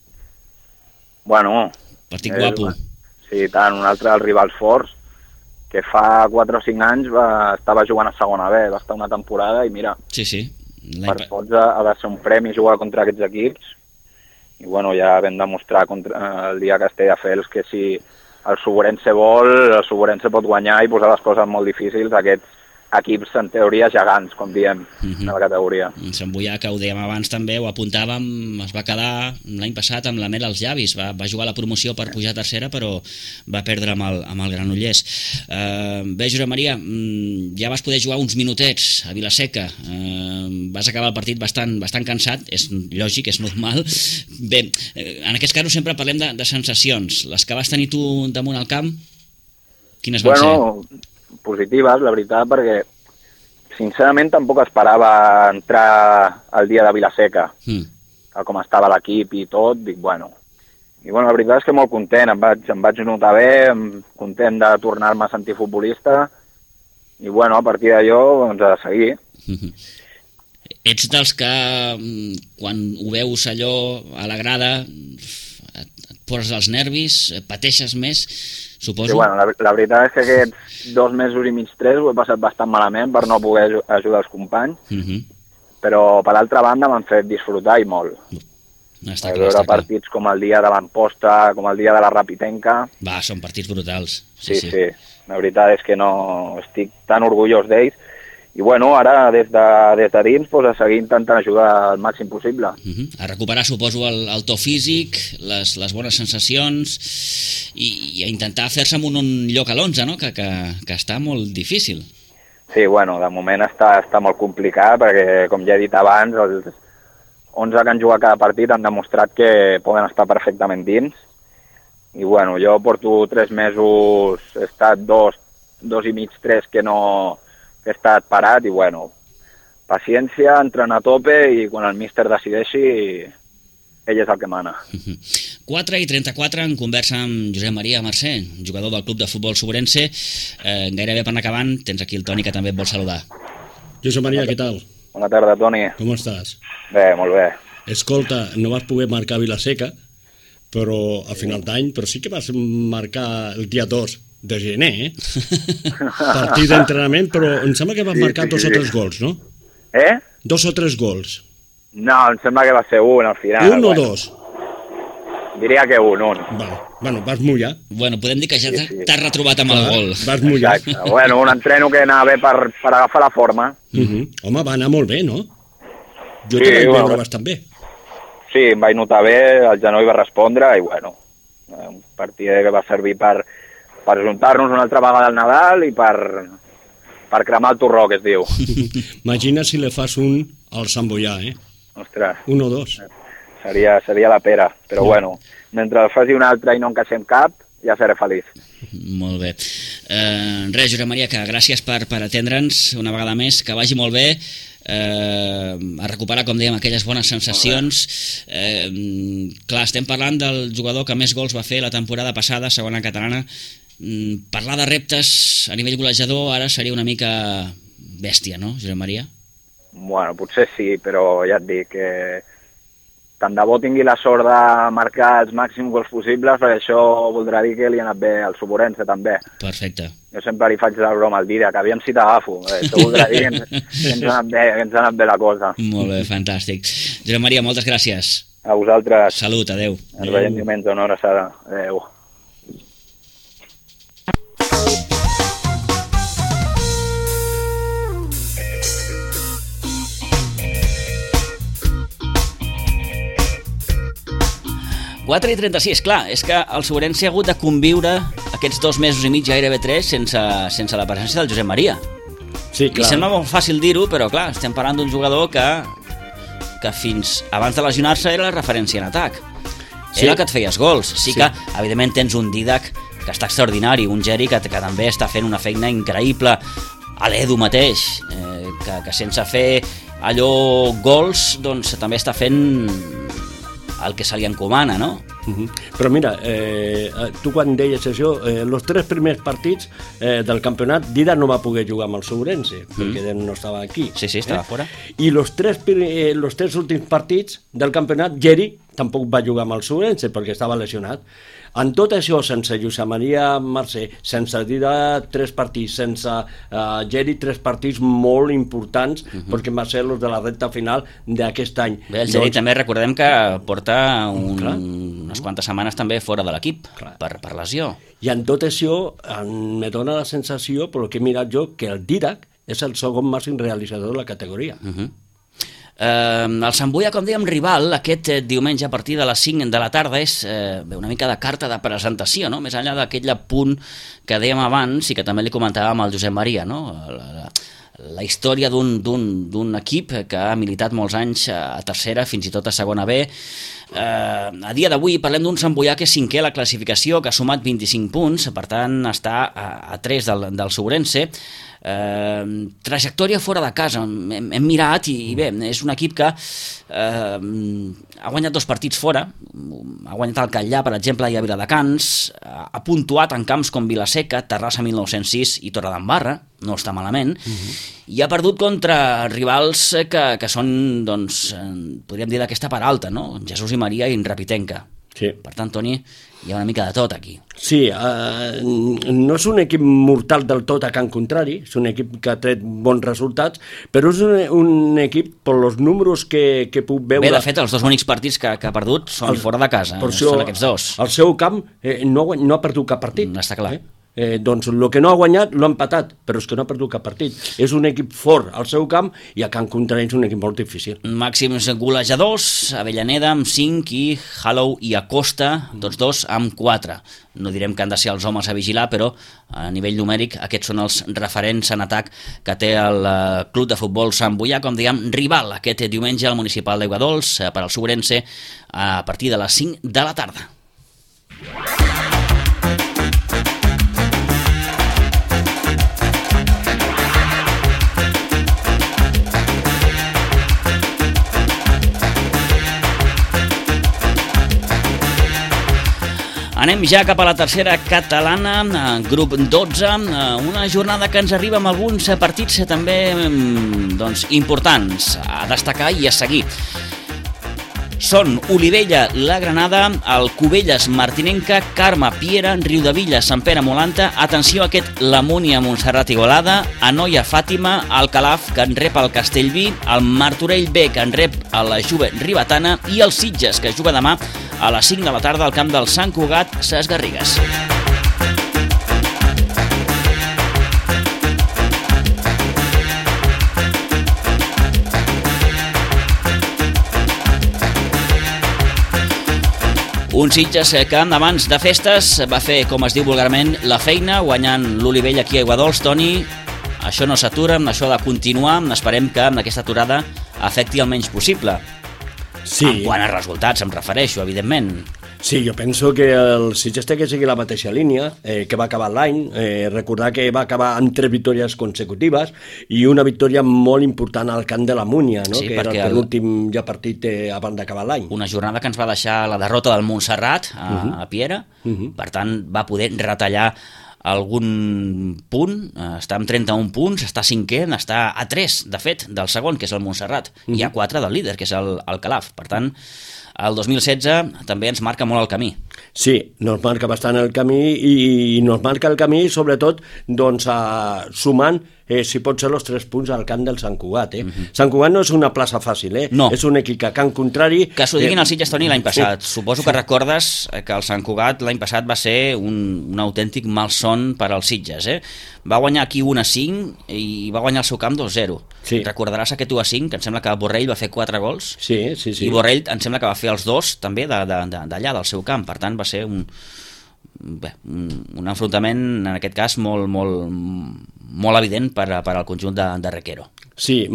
Bueno... Partit guapo. Sí, tant, un altre dels rivals forts, que fa 4 o 5 anys estava jugant a segona B, va estar una temporada i mira, sí. Per tots ha de ser un premi jugar contra aquests equips. I bueno, ja vam demostrar el dia que estigui a Fels que si el Suburense vol, el Suburense pot guanyar i posar les coses molt difícils a aquests equips en teoria gegants, com diem, de la categoria. Sant Boià, que ho dèiem abans també, ho apuntàvem, es va quedar l'any passat amb la mel als llavis, va jugar la promoció per pujar a tercera, però va perdre amb el Granollers. Bé, Josep Maria, ja vas poder jugar uns minutets a Vila-seca, vas acabar el partit bastant cansat, és lògic, és normal. Bé, en aquest cas sempre parlem de sensacions. Les que vas tenir tu damunt al camp, quines van ser? Positives, la veritat, perquè sincerament tampoc esperava entrar el dia de Vila-seca, com estava l'equip i tot, dic, bueno. I bueno, la veritat és que molt content, em vaig notar bé, content de tornar-me a sentir futbolista, i bueno, a partir d'allò, doncs, a seguir. Ets dels que, quan ho veus allò a la grada, et poses els nervis, pateixes més, suposo? Sí, bueno, la veritat és que aquests 2 mesos i mig, 3, ho he passat bastant malament per no poder ajudar els companys, però per altra banda m'han fet disfrutar i molt. Veure partits com el dia de l'Amposta, com el dia de la Rapitenca... Són partits brutals. Sí. La veritat és que no estic tan orgullós d'ells. I bueno, ara des de dins a seguir intentant ajudar al màxim possible. A recuperar, suposo, el to físic, les bones sensacions i a intentar fer-se amb un lloc a l'11, no? Que està molt difícil. Sí, bueno, de moment està molt complicat perquè, com ja he dit abans, els 11 que han jugat cada partit han demostrat que poden estar perfectament dins. I bueno, jo porto 3 mesos, he estat 2 i mig, 3 que he estat parat i bueno, paciència, entrenar a tope i quan el míster decideixi, ell és el que mana. 4:34 en conversa amb Josep Maria Mercè, jugador del club de futbol Suburense. Gairebé per anar acabant, tens aquí el Toni que també et vol saludar. Josep Maria, què tal? Bona tarda, Toni. Com estàs? Bé, molt bé. Escolta, no vas poder marcar Vila-seca, però a final d'any, però sí que vas marcar el dia 2 de gener, partit d'entrenament, però em sembla que vas marcar 2 o 3 gols, no? 2 o 3 gols. No, em sembla que va ser 1 al final. 1 o 2? Diria que 1. Bueno, vas mullar. Bueno, podem dir que ja t'has retrobat amb el gol. Vas mullar. Exacte. Bueno, un entreno que anava bé per agafar la forma. Home, va anar molt bé, no? Jo te vaig veure bastant bé. Sí, em vaig notar bé, el genoll va respondre i bueno, un partit que va servir per ajuntar-nos una altra vegada al Nadal i per cremar el torró, que es diu. Imagina si le fas un al Sant Boià, Ostres. 1 o 2. Seria la pera, però bueno, mentre el faci un altre i no encaixem cap, ja seré feliç. Molt bé. Res, Josep Maria, que gràcies per atendre'ns una vegada més, que vagi molt bé, a recuperar, com dèiem, aquelles bones sensacions. Clar, estem parlant del jugador que més gols va fer la temporada passada, segona catalana. Parlar de reptes a nivell golejador ara seria una mica bèstia, no, Josep Maria? Bueno, potser sí, però ja et dic que tant de bo tingui la sort de marcar els màxims gols possibles, perquè això voldrà dir que li ha anat bé al Suburense també. Perfecte. Jo sempre li faig la broma al Dida, que aviam si t'agafo. Això voldrà dir que ens ha anat bé la cosa. Molt bé, fantàstic. Josep Maria, moltes gràcies. A vosaltres. Salut, adeu. Ens veiem diumenge, una abraçada. Adeu. Quatre i 36, clar, és que el Suburense ha hagut de conviure aquests 2 mesos i mig, gairebé 3, sense la presència del Josep Maria. Sí, clar. I sembla molt fàcil dir-ho, però clar, estem parlant d'un jugador que fins abans de lesionar-se era la referència en atac. Sí. Era el que et feies gols. Sí que, evidentment, tens un Didac que està extraordinari, un Geri que també està fent una feina increïble a l'Edu mateix, que sense fer allò gols, doncs també està fent el que se li encomana, no? Però mira, tu quan deies això, els 3 primers partits del campionat, Didac no va poder jugar amb el Ourense, perquè no estava aquí. Sí, estava fora. I els 3 últims partits del campionat, Geri tampoc va jugar amb el Ourense perquè estava lesionat. En tot això, sense Josep Maria Mercè, sense Didac 3 partits, sense Geri 3 partits molt importants, perquè va ser els de la recta final d'aquest any. Bé, el Geri també recordem que porta unes quantes setmanes també fora de l'equip per lesió. I en tot això me dona la sensació, pel que he mirat jo, que el Didac és el segon màxim realitzador de la categoria. El Sant Boià, com dèiem, rival aquest diumenge a partir de les 5 de la tarda és una mica de carta de presentació, no? Més enllà d'aquell punt que dèiem abans i que també li comentàvem al Josep Maria, no? La història d'un equip que ha militat molts anys a tercera, fins i tot a segona B. A dia d'avui parlem d'un Sant Boià que és 5è a la classificació, que ha sumat 25 punts, per tant està a 3 del Ourense. Trajectòria fora de casa, hem mirat i bé, és un equip que ha guanyat 2 partits fora, ha guanyat el Catllà, per exemple, i a Viladecans, ha puntuat en camps com Vilaseca, Terrassa 1906 i Torredembarra, no està malament, i ha perdut contra rivals que són, doncs, podríem dir d'aquesta part alta, no? Jesús i Maria i Rapitenca. Sí. Per tant, Toni, hi ha una mica de tot aquí. Sí, no és un equip mortal del tot a Can Contrari, és un equip que ha tret bons resultats, però és un equip, per els números que puc veure... Bé, de fet, els 2 únics partits que ha perdut són fora de casa, són aquests 2. Al seu camp no ha perdut cap partit. Està clar. Doncs el que no ha guanyat l'ha empatat, però és que no ha perdut cap partit. És un equip fort al seu camp i a Can Contrari és un equip molt difícil. Màxims golejadors, Avellaneda amb 5 i Hallow i Acosta, tots 2 amb 4. No direm que han de ser els homes a vigilar, però a nivell numèric aquests són els referents en atac que té el Club de Futbol Sant Boià, com dèiem, rival aquest diumenge al Municipal d'Aiguadols per al Ourense a partir de les 5 de la tarda. Anem ja cap a la tercera catalana, grup 12, una jornada que ens arriba amb alguns partits també importants a destacar i a seguir. Són Olivella, la Granada, el Cubelles, Martinenca, Carme, Piera, Riudavilla, Sant Pere, Molanta, atenció a aquest La Múnia, Montserrat i Igualada, Anoia, Fàtima, el Calaf, que en rep el Castellví, el Martorell B, que en rep a la Juve Ribatana, i el Sitges, que juga demà a les 5 de la tarda al camp del Sant Cugat, Ses Garrigues. Un Sitges que abans de festes va fer, com es diu vulgarment, la feina, guanyant l'Olivella aquí a Aiguadols. Toni, això no s'atura, això ha de continuar, esperem que amb aquesta aturada afecti el menys possible. Sí. En quant a resultats, em refereixo, evidentment. Sí, jo penso que el Sitges té que seguir la mateixa línia que va acabar l'any, recordar que va acabar amb 3 victòries consecutives i una victòria molt important al camp de la Múnia, no? Sí, que era el penúltim ja partit abans d'acabar l'any. Una jornada que ens va deixar la derrota del Montserrat a Piera, per tant va poder retallar algun punt, està amb 31 punts, està 5è, està a 3, de fet, del segon, que és el Montserrat, i a 4 del líder, que és el Calaf. Per tant, el 2016 també ens marca molt el camí. Sí, nos marca bastant el camí i nos marca el camí sobretot doncs, sumant, si pot ser, els 3 punts al camp del Sant Cugat. Sant Cugat no és una plaça fàcil, no. És un equip que a Can Contrari... Que s'ho diguin al Sitges, Toni, l'any passat. Sí. Suposo que recordes que el Sant Cugat l'any passat va ser un autèntic malson per als Sitges. Va guanyar aquí 1-5 i va guanyar el seu camp 2-0. Sí. Recordaràs aquest 1-5, que em sembla que Borrell va fer 4 gols. Sí. I Borrell em sembla que va fer els 2 també d'allà, del seu camp. Per tant, va ser un enfrontament, en aquest cas, molt evident per al conjunt de Requero. Sí,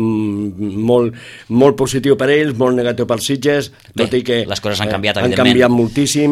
molt positiu per ells, molt negatiu pels Sitges, tot i que les coses han canviat, han canviat moltíssim,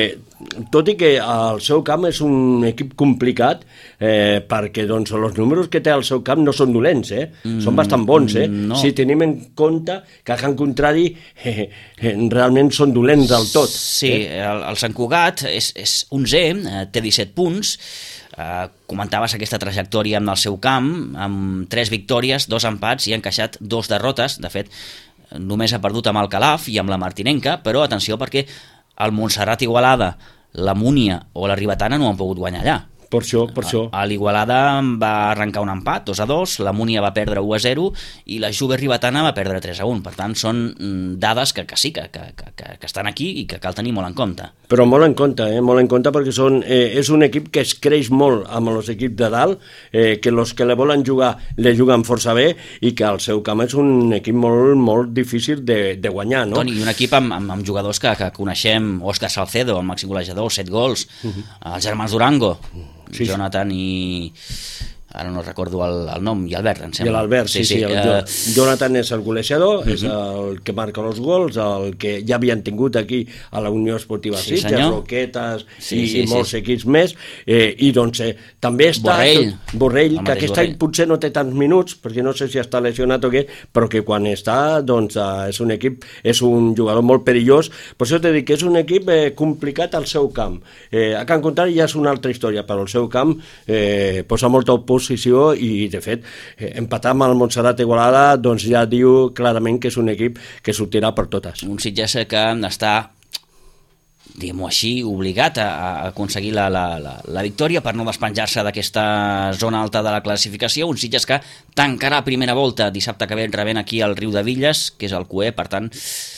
tot i que el seu camp és un equip complicat, perquè doncs, els números que té al seu camp no són dolents, són bastant bons, no. Si tenim en compte que al contrari realment són dolents del tot. Sí, el Sant Cugat és 11è, té 17 punts, comentaves aquesta trajectòria amb el seu camp, amb 3 victòries, 2 empats i ha encaixat 2 derrotes. De fet, només ha perdut amb el Calaf i amb la Martinenca, però atenció perquè el Montserrat Igualada, la Múnia o la Ribetana no han pogut guanyar allà. Per això. A l'Igualada va arrencar un empat, 2-2, la Múnia va perdre 1-0 i la Juve Ribetana va perdre 3-1. Per tant, són dades que sí, que estan aquí i que cal tenir molt en compte. Però molt en compte perquè és un equip que es creix molt amb els equips de dalt, que els que le volen jugar le juguen força bé i que el seu camp és un equip molt, molt difícil de guanyar, no? Toni, i un equip amb jugadors que coneixem, Òscar Salcedo, el màxim golejador, 7 gols, els germans Durango, sí. Jonathan i... ara no recordo el nom, i Albert, em sembla. I l'Albert, sí. Jonathan és el golejador, és el que marca els gols, el que ja havien tingut aquí a la Unió Esportiva Sitges, Roquetes i molts equips més, i doncs també està Borrell, que aquest any potser no té tants minuts, perquè no sé si està lesionat o què, però que quan està, doncs és un equip, és un jugador molt perillós. Per això t'he dit que és un equip complicat al seu camp. A Can Contrari ja és una altra història, però el seu camp posa molta oposició i, de fet, empatar amb el Montserrat Igualada doncs ja diu clarament que és un equip que sortirà per totes. Un Sitges que està, diguem-ho així, obligat a aconseguir la victòria per no despenjar-se d'aquesta zona alta de la classificació. Un Sitges que tancarà primera volta dissabte que ve rebent aquí al Riu de Villes, que és el QE, per tant...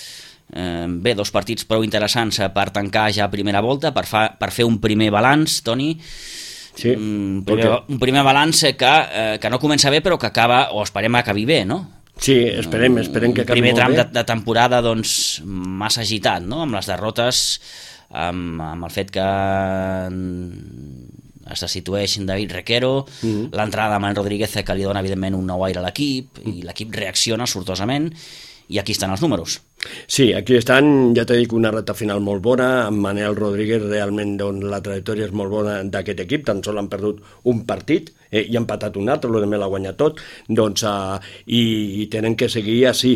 bé, 2 partits prou interessants per tancar ja primera volta, per fer un primer balanç, Toni. Sí, un primer balanç que no comença bé però que acaba, o esperem que acabi bé, no? Sí, esperem que acabi molt bé. Primer tram de temporada doncs massa agitat, no? Amb les derrotes, amb el fet que es destitueix David Requero, l'entrada de Manel Rodríguez que li dona evidentment un nou aire a l'equip i l'equip reacciona sortosament i aquí estan els números. Sí, aquí estan, ja t'he dit, una reta final molt bona, amb Manel Rodríguez realment doncs, la trajectòria és molt bona d'aquest equip, tan sols han perdut un partit i han empatat un altre, el de l'ha guanyat tot, doncs, i tenen que seguir així.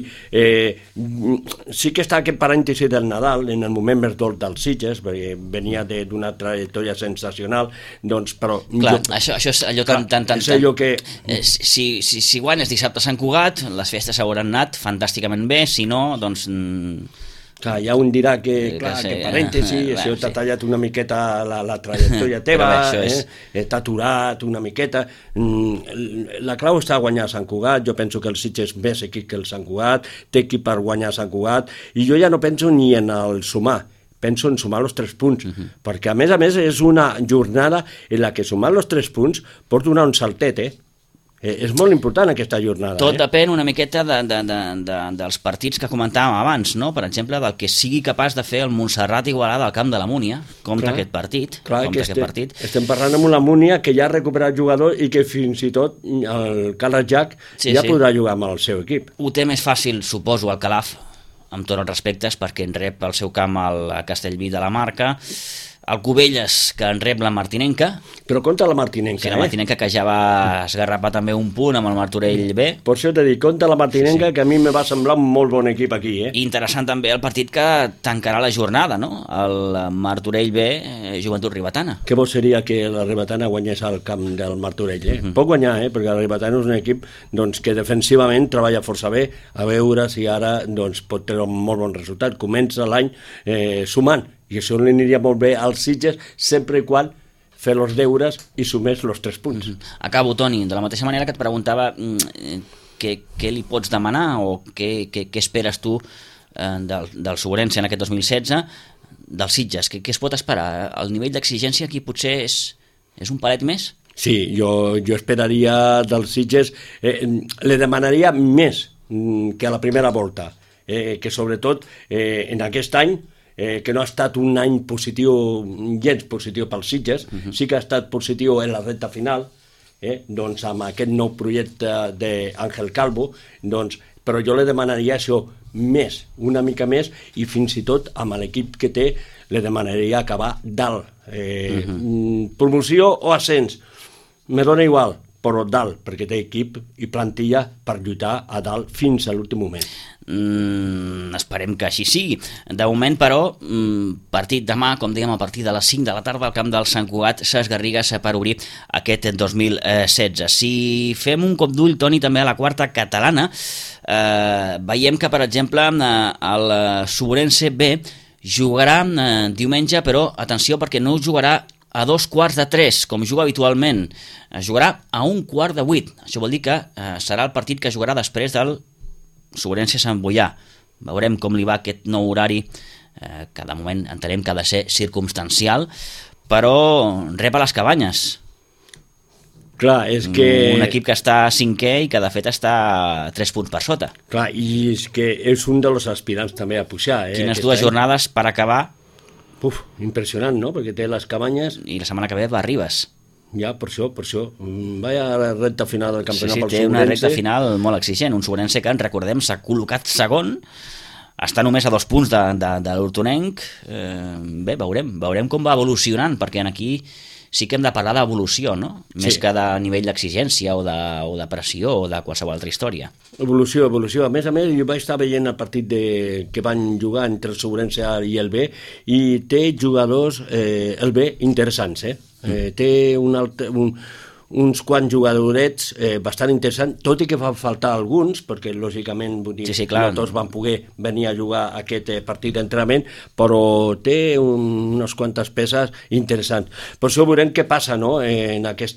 Sí que està aquest parèntesi del Nadal, en el moment més dolç dels Sitges, perquè venia d'una trajectòria sensacional, doncs, però... Clar, això és allò tan... És allò que... Si guanyes dissabte a Sant Cugat, les festes hauran anat fantàsticament bé, si no, doncs... Clar, ja un dirà que parèntesi, això t'ha tallat una miqueta la trajectòria teva, t'ha aturat una miqueta. La clau està a guanyar Sant Cugat, jo penso que el Sitges és més equip que el Sant Cugat, té equip per guanyar Sant Cugat, i jo ja no penso ni en el sumar, penso en sumar els 3 punts, perquè a més és una jornada en la que sumar els 3 punts pot donar un saltet, és molt important aquesta jornada. Tot depèn una miqueta dels partits que comentàvem abans, no? Per exemple, del que sigui capaç de fer el Montserrat Igualada al camp de la Múnia, compta aquest partit. Estem parlant amb una Múnia que ja ha recuperat jugador i que fins i tot el Carles Jack podrà jugar amb el seu equip. Ho té més fàcil, suposo, el Calaf, amb tots els respectes, perquè en rep el seu camp al Castellví de la Marca, el Cubelles, que en rep la Martinenca. Però compta la Martinenca, sí, la Martinenca que ja va esgarrapar també un punt amb el Martorell B. Per això t'he dit, compta la Martinenca, que a mi me va semblar un molt bon equip aquí. Interessant també el partit que tancarà la jornada, no? El Martorell B, Joventut Ribetana. Que bo seria que la Ribetana guanyés al camp del Martorell, Pot guanyar, perquè la Ribetana és un equip doncs, que defensivament treballa força bé, a veure si ara doncs, pot tenir un molt bon resultat. Comença l'any sumant, i això li aniria molt bé als Sitges sempre i quan fer els deures i sumés els 3 punts. Acabo, Toni, de la mateixa manera que et preguntava què li pots demanar o què esperes tu del Sobrense en aquest 2016, dels Sitges, què es pot esperar? El nivell d'exigència aquí potser és un palet més? Sí, jo esperaria dels Sitges, li demanaria més que a la primera volta, que sobretot en aquest any que no ha estat un any positiu, gens positiu pels Sitges, sí que ha estat positiu en la recta final, doncs amb aquest nou projecte d'Àngel Calvo, doncs, però jo li demanaria això més, una mica més, i fins i tot amb l'equip que té li demanaria acabar dalt. Promoció o ascens, me dona igual, però dalt, perquè té equip i plantilla per lluitar a dalt fins a l'últim moment. Esperem que així sigui. De moment, però, partit demà, com dèiem, a partir de les 5 de la tarda al camp del Sant Cugat, Ses Garrigues, per obrir aquest 2016. Si fem un cop d'ull, Toni, també a la quarta catalana, veiem que, per exemple, el Sobrense B jugarà diumenge, però atenció, perquè no jugarà a 2:45, com juga habitualment. Jugarà a 7:15. Això vol dir que serà el partit que jugarà després del Sobrense Sant Boià. Veurem com li va aquest nou horari, que de moment entenem que ha de ser circumstancial, però rep a les Cabanyes. Clar, és que... Un equip que està cinquè i que de fet està 3 punts per sota. Clar, i és que és un dels aspirants també a pujar. Quines dues jornades per acabar. Impressionant, no? Perquè té les Cabanyes... I la setmana que ve va a Ribes. Ja, per això. Vaya a la recta final del campionat pel Sobrense. Sí, té una recta final molt exigent. Un Sobrense que, recordem, s'ha col·locat segon, està només a 2 punts de l'Hortonenc. Bé, veurem com va evolucionant, perquè aquí sí que hem de parlar d'evolució, no? Més que de nivell d'exigència o de pressió o de qualsevol altra història. Evolució. A més, jo vaig estar veient el partit que van jugar entre el Sobrense i el B, i té jugadors, el B, interessants, té uns quants jugadorets bastant interessants, tot i que van faltar alguns, perquè lògicament no tots van poder venir a jugar aquest partit d'entrenament, però té unes quantes peces interessants. Per això veurem què passa, no? En aquest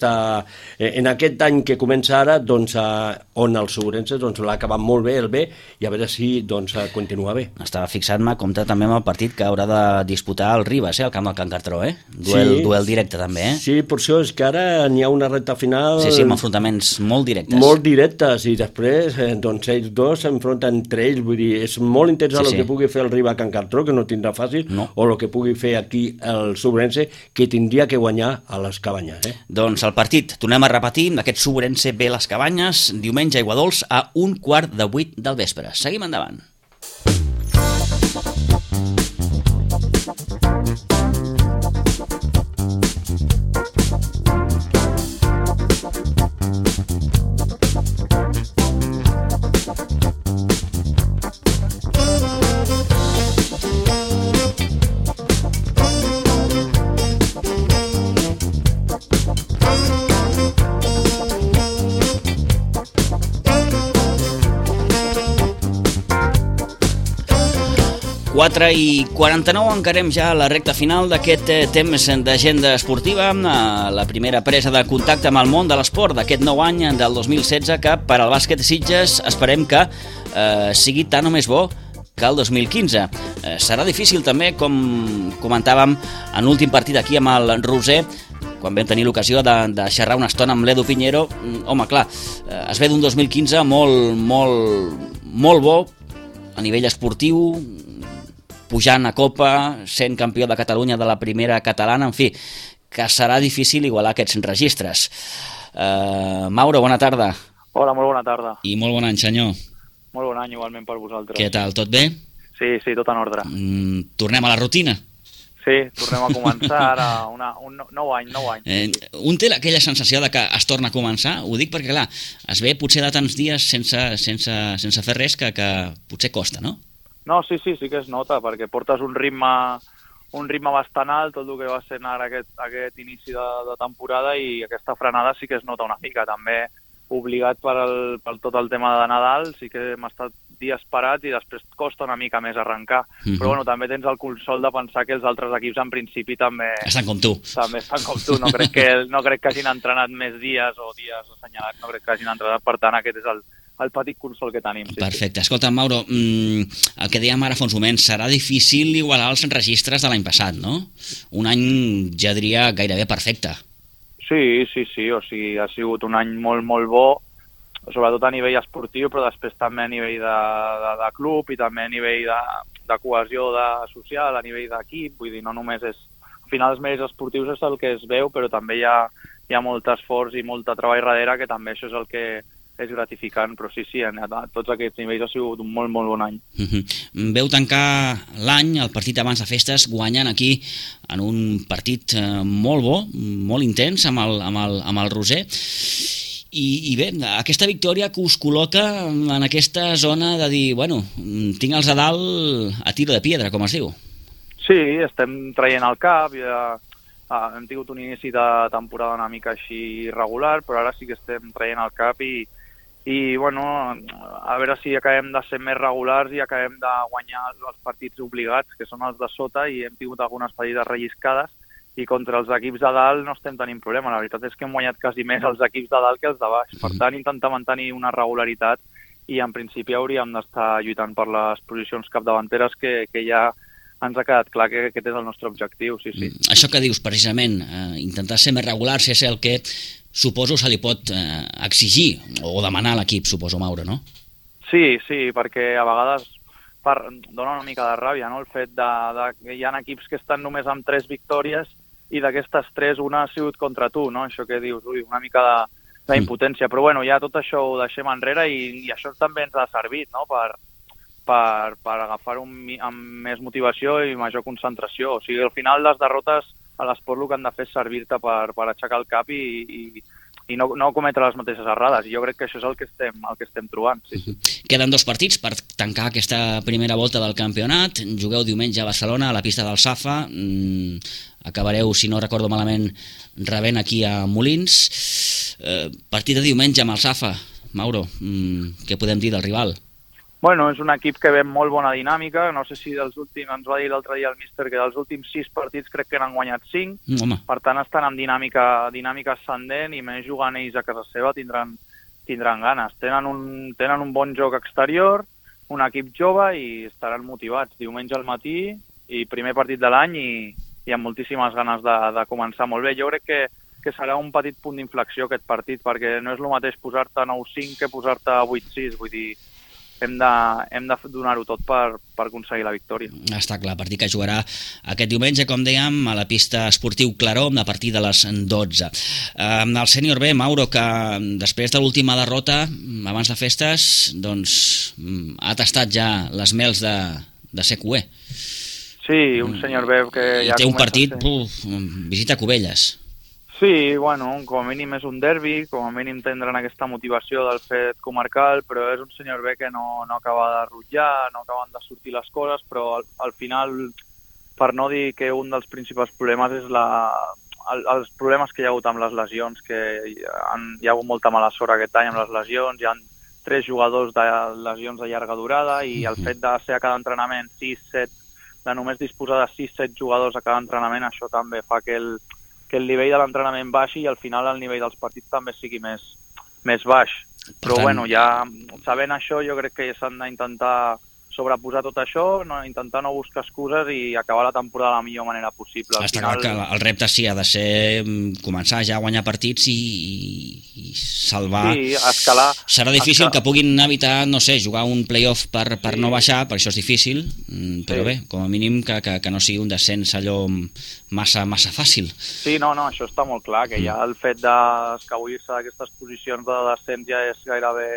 any que comença ara, doncs, on el Sobrense l'ha acabat molt bé, el B, i a veure si continua bé. Estava fixant-me, compte també amb el partit que haurà de disputar el Ribes, al camp del Can Cartró, duel directe també, Sí, per això és que ara n'hi ha una recta final... Sí, amb enfrontaments molt directes. Molt directes, i després doncs ells dos s'enfronten entre ells, vull dir, és molt interessant el que pugui fer el Riba a Can Cartró, que no tindrà fàcil, o el que pugui fer aquí el Sobrense, que tindria que guanyar a les Cabanyes. Doncs el partit, tornem a repetir, d'aquest Sobrense B les Cabanyes, diumenge a Aiguadols a 7:15 del vespre. Seguim endavant. i 49, encarem ja la recta final d'aquest temps d'agenda esportiva, la primera presa de contacte amb el món de l'esport d'aquest nou any del 2016, que per al bàsquet Sitges esperem que sigui tan o més bo que el 2015. Serà difícil també, com comentàvem en l'últim partit aquí amb el Roser, quan vam tenir l'ocasió de xerrar una estona amb l'Edu Pinheiro. Home, clar, es ve d'un 2015 molt bo a nivell esportiu, pujant a Copa, sent campió de Catalunya de la primera catalana, en fi, que serà difícil igualar aquests registres. Mauro, bona tarda. Hola, molt bona tarda. I molt bon any, senyor. Molt bon any, igualment per vosaltres. Què tal, tot bé? Sí, tot en ordre. Tornem a la rutina? Sí, tornem a començar ara un nou any. Un té aquella sensació de que es torna a començar? Ho dic perquè, clar, es ve potser de tants dies sense fer res que potser costa, no? No, sí que es nota, perquè portes un ritme bastant alt, tot el que va ser ara aquest inici de temporada, i aquesta frenada sí que es nota una mica. També obligat per tot el tema de Nadal, sí que hem estat dies parats i després costa una mica més arrencar. Però bueno, també tens el consol de pensar que els altres equips en principi també estan com tu. També estan com tu. No crec que hagin entrenat més dies o dies assenyalats, no crec que hagin entrenat, per tant aquest és el petit consol que tenim. Perfecte. Escolta, Mauro, el que dèiem ara fa uns moments, serà difícil igualar els registres de l'any passat, no? Un any, ja diria, gairebé perfecte. Sí, o sigui, ha sigut un any molt bo, sobretot a nivell esportiu, però després també a nivell de club i també a nivell de cohesió social, a nivell d'equip. Vull dir, no només és... Al final els mèrits esportius és el que es veu, però també hi ha hi ha molt esforç i molt treball darrere, que també això és el que és gratificant, però sí, a tots aquests nivells ha sigut un molt, molt bon any. Veu tancar l'any, el partit abans de festes, guanyant aquí en un partit molt bo, molt intens, amb el Roser. I bé, aquesta victòria que us col·loca en aquesta zona de dir, bueno, tinc els a dalt a tiro de piedra, com es diu. Sí, estem traient el cap, hem tingut un inici de temporada una mica així irregular, però ara sí que estem traient el cap i bueno, a veure si acabem de ser més regulars i acabem de guanyar els partits obligats, que són els de sota, i hem tingut algunes petites relliscades, i contra els equips de dalt no estem tenint problema. La veritat és que hem guanyat quasi més els equips de dalt que els de baix. Per tant, intentar mantenir una regularitat i en principi hauríem d'estar lluitant per les posicions capdavanteres, que ja ens ha quedat clar que aquest és el nostre objectiu, sí. Això que dius, precisament, intentar ser més regulars és el que suposo se li pot exigir o demanar a l'equip, suposo, Mauro, no? Sí, perquè a vegades dona una mica de ràbia, no? El fet que hi ha equips que estan només amb 3 victòries i d'aquestes 3 una ha sigut contra tu, no? Això que dius, una mica d'impotència. Però bueno, ja tot això ho deixem enrere i això també ens ha servit, no? Per agafar-ho amb més motivació i major concentració. O sigui, al final les derrotes a l'esport el que han de fer és servir-te per aixecar el cap i no cometre les mateixes errades. I jo crec que això és el que estem trobant. Sí. Queden 2 partits per tancar aquesta primera volta del campionat. Jugueu diumenge a Barcelona, a la pista del Safa. Acabareu, si no recordo malament, rebent aquí a Molins. Partit de diumenge amb el Safa. Mauro, què podem dir del rival? Bueno, és un equip que ve amb molt bona dinàmica. No sé si ens va dir l'altre dia el míster que dels últims 6 partits crec que n'han guanyat 5. Per tant, estan amb dinàmica ascendent i més jugant ells a casa seva tindran ganes. Tenen un bon joc exterior, un equip jove i estaran motivats. Diumenge al matí i primer partit de l'any i amb moltíssimes ganes de començar molt bé. Jo crec que serà un petit punt d'inflexió aquest partit, perquè no és el mateix posar-te 9-5 que posar-te 8-6, vull dir, hem de donar-ho tot per aconseguir la victòria. Està clar, partit que jugarà aquest diumenge, com dèiem, a la pista esportiu Claró, a partir de les 12. El sènior B, Mauro, que després de l'última derrota, abans de festes, doncs ha tastat ja les mels de ser cué. Sí, un sènior B que ja té un partit, visita Cubelles. Sí, bueno, com a mínim és un derbi, com a mínim tindran aquesta motivació del fet comarcal, però és un sènior B que no acaba de rutllar, no acaben de sortir les coses, però al final, per no dir que un dels principals problemes és els problemes que hi ha hagut amb les lesions, que hi ha hagut molta mala sort aquest any amb les lesions, hi ha 3 jugadors de lesions de llarga durada i el fet de ser a cada entrenament 6-7, de només disposar de 6-7 jugadors a cada entrenament, això també fa que el nivell de l'entrenament baixi i al final el nivell dels partits també sigui més baix. Però bueno, ja sabent això, jo crec que s'han d'intentar sobreposar tot això, intentar no buscar excuses i acabar la temporada de la millor manera possible. Està clar que el repte sí ha de ser començar ja a guanyar partits i salvar. Sí, escalar. Serà difícil que puguin evitar, no sé, jugar un play-off per no baixar, per això és difícil, però bé, com a mínim que no sigui un descens allò massa fàcil. Sí, no, això està molt clar, que ja el fet d'escabullir-se d'aquestes posicions de descens ja és gairebé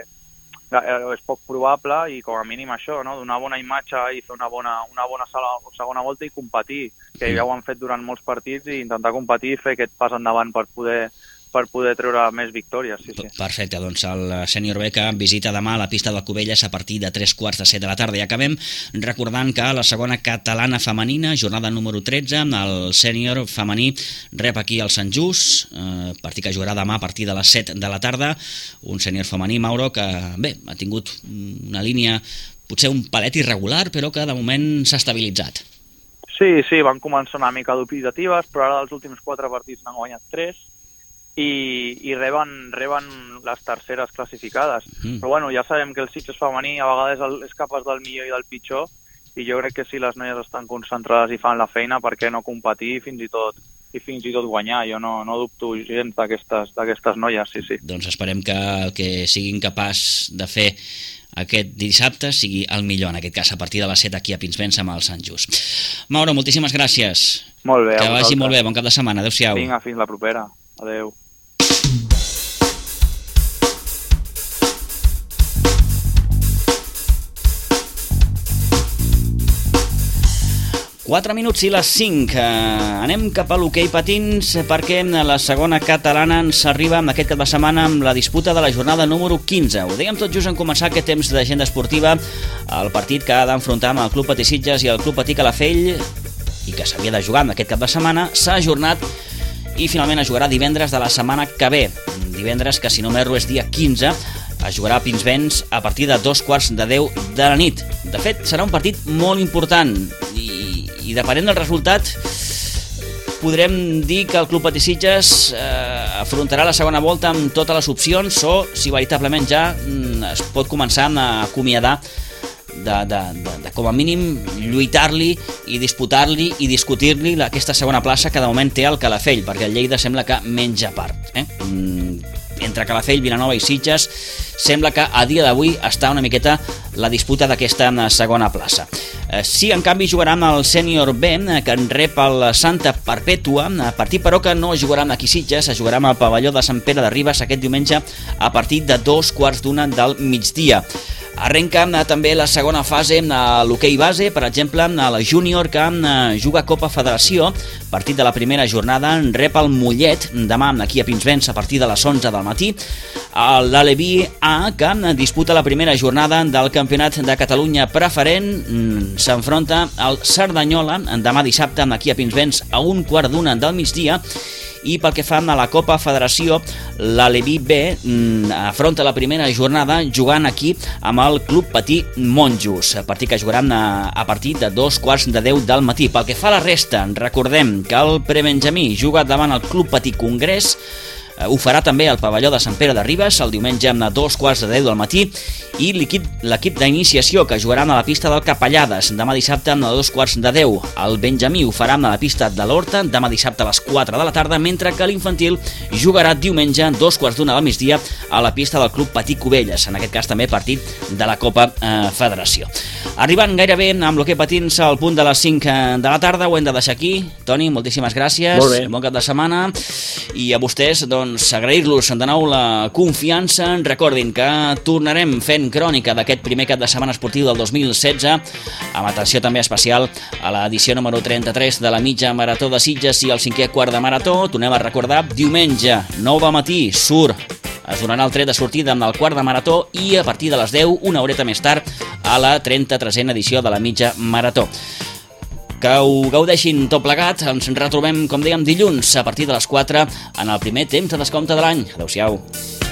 és poc probable i com a mínim això, no? Donar bona imatge i fer una bona segona volta i competir, que ja ho han fet durant molts partits i intentar competir i fer aquest pas endavant per poder treure més victòries. Sí. Perfecte, doncs el sènior B que visita demà a la pista del Cubelles a partir de 3:45 de la tarda. I acabem recordant que la segona catalana femenina, jornada número 13, el sènior femení rep aquí el Sant Just, partit que jugarà demà a partir de les 7 de la tarda, un sènior femení, Mauro, que bé, ha tingut una línia potser un palet irregular, però que de moment s'ha estabilitzat. Sí, van començar una mica dubitatives, però ara dels últims 4 partits n'han guanyat 3, i reben les terceres classificades. Però bueno, ja sabem que el Sitges femení a vegades és capaç del millor i del pitjor, i jo crec que si les noies estan concentrades i fan la feina, per què no competir i fins i tot guanyar? Jo no dubto gens d'aquestes noies, sí. Doncs esperem que el que siguin capaç de fer aquest dissabte sigui el millor, en aquest cas a partir de les 7 aquí a Pinsbens amb el Sant Just. Mauro, moltíssimes gràcies. Molt bé. Que vagi molt bé, bon cap de setmana, adéu-siau. Vinga, fins la propera. Adéu. 4 minuts i les 5. Anem cap a l'hoquei patins perquè la segona catalana ens arriba aquest cap de setmana amb la disputa de la jornada número 15. Ho dèiem tot just en començar aquest temps d'agenda esportiva. El partit que ha d'enfrontar amb el Club Patí Sitges i el Club Patí Calafell i que s'havia de jugar aquest cap de setmana s'ha ajornat i finalment es jugarà divendres de la setmana que ve. Divendres que, si no m'erro, és dia 15, es jugarà a Pinsbens a partir de 2:15 de la nit. De fet, serà un partit molt important i depenent del resultat podrem dir que el Club Patí Sitges afrontarà la segona volta amb totes les opcions o si veritablement ja es pot començar a acomiadar de com a mínim lluitar-li i disputar-li i discutir-li aquesta segona plaça que de moment té el Calafell, perquè el Lleida sembla que menja part. Entre Calafell, Vilanova i Sitges sembla que a dia d'avui està una miqueta la disputa d'aquesta segona plaça. Sí, en canvi, jugarà amb el Sènior B, que en rep el Santa Perpètua, partit però que no jugarà amb aquí Sitges, es jugarà amb el pavelló de Sant Pere de Ribes aquest diumenge a partir de 2:15 del migdia. Arrenca també la segona fase a l'hoquei base, per exemple, a la júnior que juga Copa Federació. Partit de la primera jornada rep el Mollet demà aquí a Pinsbens a partir de les 11 del matí. L'Aleví A, que disputa la primera jornada del Campionat de Catalunya preferent, s'enfronta al Cerdanyola demà dissabte aquí a Pinsbens a 1:15 del migdia. I pel que fa a la Copa Federació, l'Aleví B afronta la primera jornada jugant aquí amb el Club Patí Monjos, partit que jugaran a partir de 2:15 del matí. Pel que fa a la resta, recordem que el Prebenjamí juga davant el Club Patí Congrés, ho farà també al pavelló de Sant Pere de Ribes el diumenge a 2:15 del matí i l'equip d'iniciació que jugaran a la pista del Capellades demà dissabte a 2:15. El Benjamí ho farà a la pista de l'Horta demà dissabte a les 4 de la tarda, mentre que l'infantil jugarà diumenge a 2:15 del migdia a la pista del Club Patí Cubelles, en aquest cas també partit de la Copa Federació. Arribant gairebé amb l'hoquei patins al punt de les 5 de la tarda, ho hem de deixar aquí. Toni, moltíssimes gràcies, bon cap de setmana i a vostès agrair-los de nou la confiança. Recordin que tornarem fent crònica d'aquest primer cap de setmana esportiu del 2016 amb atenció també especial a l'edició número 33 de la mitja marató de Sitges i el 5è quart de marató. Tornem a recordar, diumenge 9 del matí es donarà el tret de sortida amb el quart de marató i a partir de les 10, una horeta més tard, a la 33a edició de la mitja marató. Que ho gaudeixin tot plegat. Ens retrobem, com dèiem, dilluns a partir de les 4 en el primer temps de descompte de l'any. Adéu-siau.